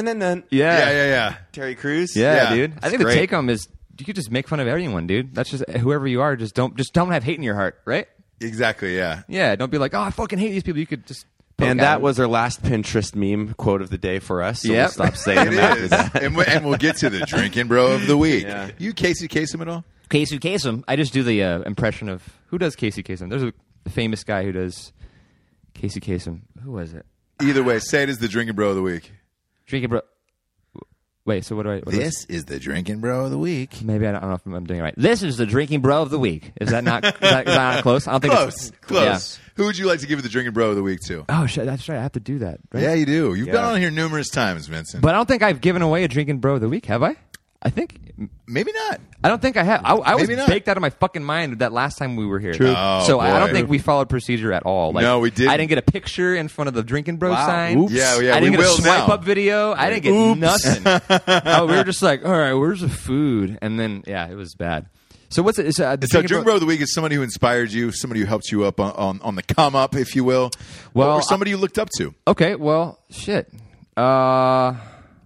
Yeah. Terry Crews. Yeah, Yeah, dude. I think great. the take home is you could just make fun of everyone, dude. That's just whoever you are. Just don't have hate in your heart, right? Exactly. Yeah. Yeah. Don't be like, oh, I fucking hate these people. You could just. poke And at that them. was our last Pinterest meme quote of the day for us. So Yep. we'll stop saying It them after is. that. And we'll get to the drinking bro of the week. Yeah. You Casey Kasem at all? Casey Kasem. I just do the impression of who does Casey Kasem. There's a famous guy who does Casey Kasem. Who was it? Either way, say it as the drinking bro of the week. Drinking bro. Wait. So what do I? What This is the drinking bro of the week. Maybe I don't know if I'm doing it right. This is the drinking bro of the week. Is that not? Is that not close? I don't think Close. it's Close. Who would you like to give the drinking bro of the week to? Yeah. Oh shit! That's right. I have to do that. Right? Yeah, you do. You've been Yeah. on here numerous times, Vincent. But I don't think I've given away a drinking bro of the week. Have I? I think. maybe not. I don't think I have. I was Maybe not. baked out of my fucking mind that last time we were here. True. Oh, So I don't boy. think we followed procedure at all. Like, No, we didn't. I didn't get a picture in front of the drinking bro sign. Oops. Yeah, I we didn't get will a swipe now. up video. I didn't get nothing. Oh, we were just like, all right, where's the food? And then yeah, it was bad. So what's it? So drinking bro of the week is somebody who inspired you, somebody who helped you up on the come up, if you will. Well, or somebody you looked up to. Okay, well, shit. I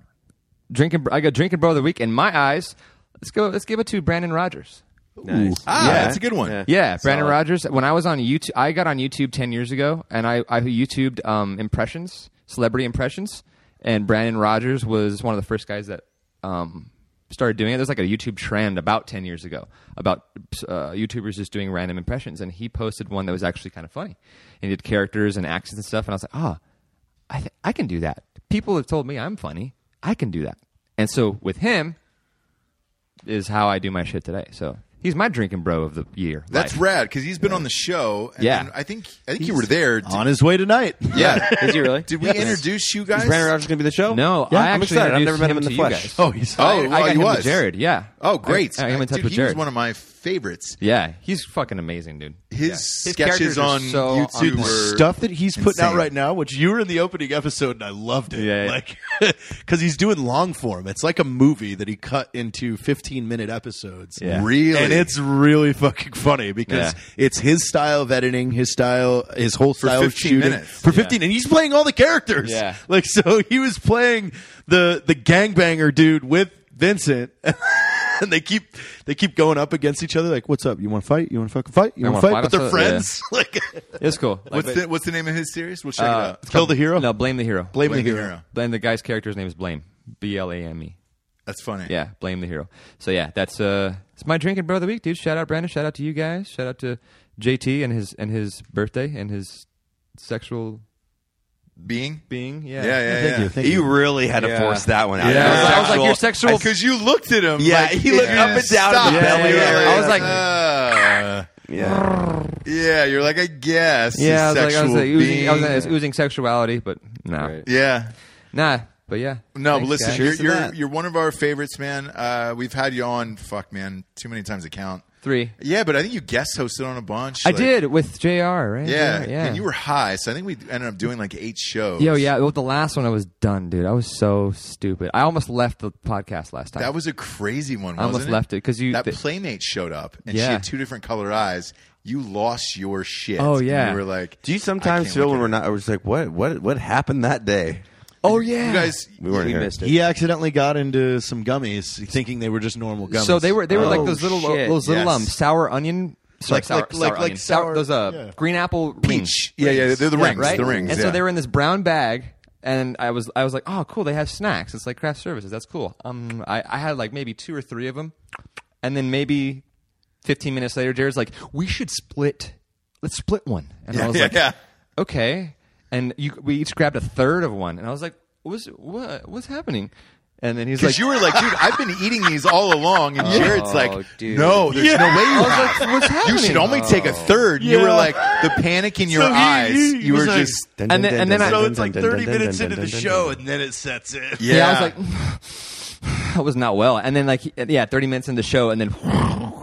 got drinking bro of the week in my eyes. Let's give it to Brandon Rogers. Nice. Ah, Yeah. that's a good one. Yeah. Yeah, Brandon Solid. Rogers. When I was on YouTube, I got on YouTube 10 years ago, and I YouTubed impressions, celebrity impressions, and Brandon Rogers was one of the first guys that started doing it. There's like a YouTube trend about 10 years ago about YouTubers just doing random impressions, and he posted one that was actually kind of funny. And he did characters and accents and stuff, and I was like, I can do that. People have told me I'm funny. I can do that. And so with him is how I do my shit today. So he's my drinking bro of the year. That's Life. rad because he's been on the show. And Yeah. and I think you were there. On his way tonight. Yeah. Is he really? Did we introduce you guys? Is Brandon Rogers going to be the show? No, Yeah, I I'm actually excited. I've never introduced met him in to the you flesh. guys. Oh, he's Oh, I got he him was. with Jared. Yeah. Oh, great. I got him in touch Dude, with he Jared. was one of my favorites. Yeah, he's fucking amazing, dude. His His characters sketches are on so YouTube on point. were stuff that he's putting out insane. right now, which you were in the opening episode, and I loved it. Yeah, yeah. Like, because he's doing long form. It's like a movie that he cut into 15-minute episodes. Yeah. Really? And it's really fucking funny because Yeah. it's his style of editing, his whole style of 15 shooting. minutes. For 15, and he's playing all the characters. Yeah. Like, so he was playing the gangbanger dude with Vincent. And they keep going up against each other. Like, what's up? You want to fight? You want to fucking fight? You I want to wanna fight? But fight they're us? friends. Like, It's cool. Like, What's the name of his series? We'll check it out. Kill the hero. No, Blame the Hero. Blame Blame the the hero. hero. Blame the guy's character's name is Blame. BLAME. That's funny. Yeah, Blame the Hero. So yeah, that's it's my drinking bro of the week, dude. Shout out Brandon. Shout out to you guys. Shout out to JT and his birthday and his sexual Being? being. Yeah. Yeah. Thank You you. really had to force that one out. Yeah. I was like, your sexual. Because you looked at him. Yeah, like, he looked up and down stop. at the belly area. I was like, Yeah. yeah, you're like, I guess. yeah, his I was sexual oozing, I was being. oozing sexuality, but no, Right. Yeah. nah. But yeah, No, Thanks, but listen, guys. Cheers to that. you're one of our favorites, man. We've had you on, man, too many times to count. 3. Yeah, but I think you guest hosted on a bunch. I like- did with JR, right? Yeah, yeah. and you were high, so I think we ended up doing like 8 shows. Yo, yeah. With the last one, I was done, dude. I was so stupid. I almost left the podcast last time. That was a crazy one, I wasn't almost it? left it because That Playmate showed up, and she Yeah. had 2 different color eyes. You lost your shit. Oh, And yeah. you were like, Do you I sometimes can't feel look when at we're it. not? I was like, what happened that day? Oh yeah, You guys, We weren't We here. missed it. He accidentally got into some gummies, thinking they were just normal gummies. So they were like Oh, those little shit. Yes. sour onion. Sorry, Like- sour, like- sour like- onion. like Sour- sour- those yeah. green apple peach. rings. Yeah, they're the Yeah, rings. right? The rings. And yeah. so they were in this brown bag, and I was like, oh, cool. They have snacks. It's like craft services. That's cool. I had like maybe 2 or 3 of them, and then maybe 15 minutes later, Jared's like, we should split. Let's split one. And I was like, yeah. okay. And we each grabbed a third of one, and I was like, what's happening? And then he's Because like, you were like, dude, I've been eating these all along, and Jared's like, dude. no, there's no way you have. like, what's happening? You should only take a third. You were Yeah. like, the panic in your So he eyes. You was were like- just, And then I- So it's like 30 minutes into the show, and then it sets in. yeah. I was like, that was not well. And then 30 minutes into the show, and then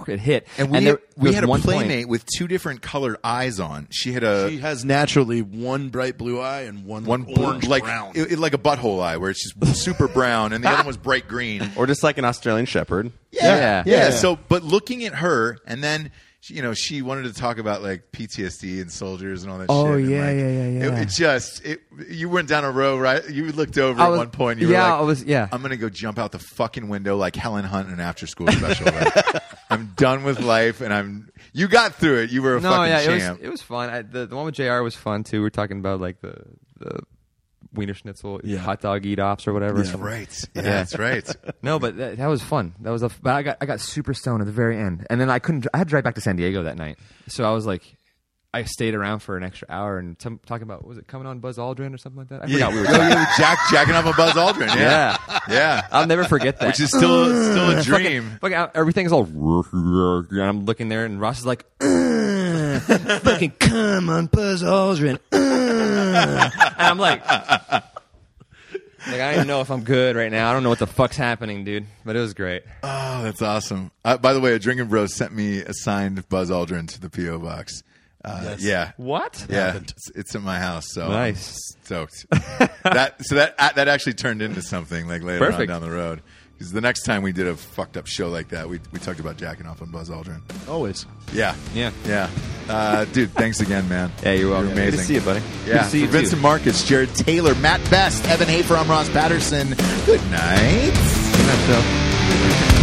it hit. And we there was had a one point- playmate with 2 different colored eyes on. She had She has naturally one bright blue eye and one orange like brown. like a butthole eye, where it's just super brown, and the other one was bright green. Or just like an Australian Shepherd. Yeah. So, but looking at her, and then she wanted to talk about like PTSD and soldiers and all that. Oh, shit. And, yeah, like, you went down a row, right? You looked over at one point. You were like, I'm gonna go jump out the fucking window like Helen Hunt in an after school special. Like, I'm done with life, and you got through it. You were a fucking champ. It was fun. The one with JR was fun too. We were talking about like the Wiener Schnitzel, hot dog eat offs or whatever. That's right. Yeah, that's right. No, but that was fun. That was but I got super stoned at the very end, and then I had to drive back to San Diego that night. So I was like, I stayed around for an extra hour and talking about, was it coming on Buzz Aldrin or something like that? I forgot we were talking. Jacking up a Buzz Aldrin. Yeah. I'll never forget that. Which is still a dream. Fucking everything's all. And I'm looking there, and Ross is like, "Fucking come on, Buzz Aldrin." And I'm like, I don't even know if I'm good right now. I don't know what the fuck's happening, dude. But it was great. Oh, that's awesome. By the way, a Drinking Bros sent me a signed Buzz Aldrin to the P.O. Box. Yes. Yeah. What? Yeah, it's in my house. So Nice. I'm stoked. that actually turned into something like later on down the road. Because the next time we did a fucked up show like that, we talked about jacking off on Buzz Aldrin. Always. Yeah. Dude, thanks again, man. Yeah, you're welcome. You're amazing. Good to see you, buddy. Yeah. Good to see you For Vincent too. Marcus, Jared Taylor, Matt Best, Evan Hafer, I'm Ross Patterson. Good night. Good night, Phil.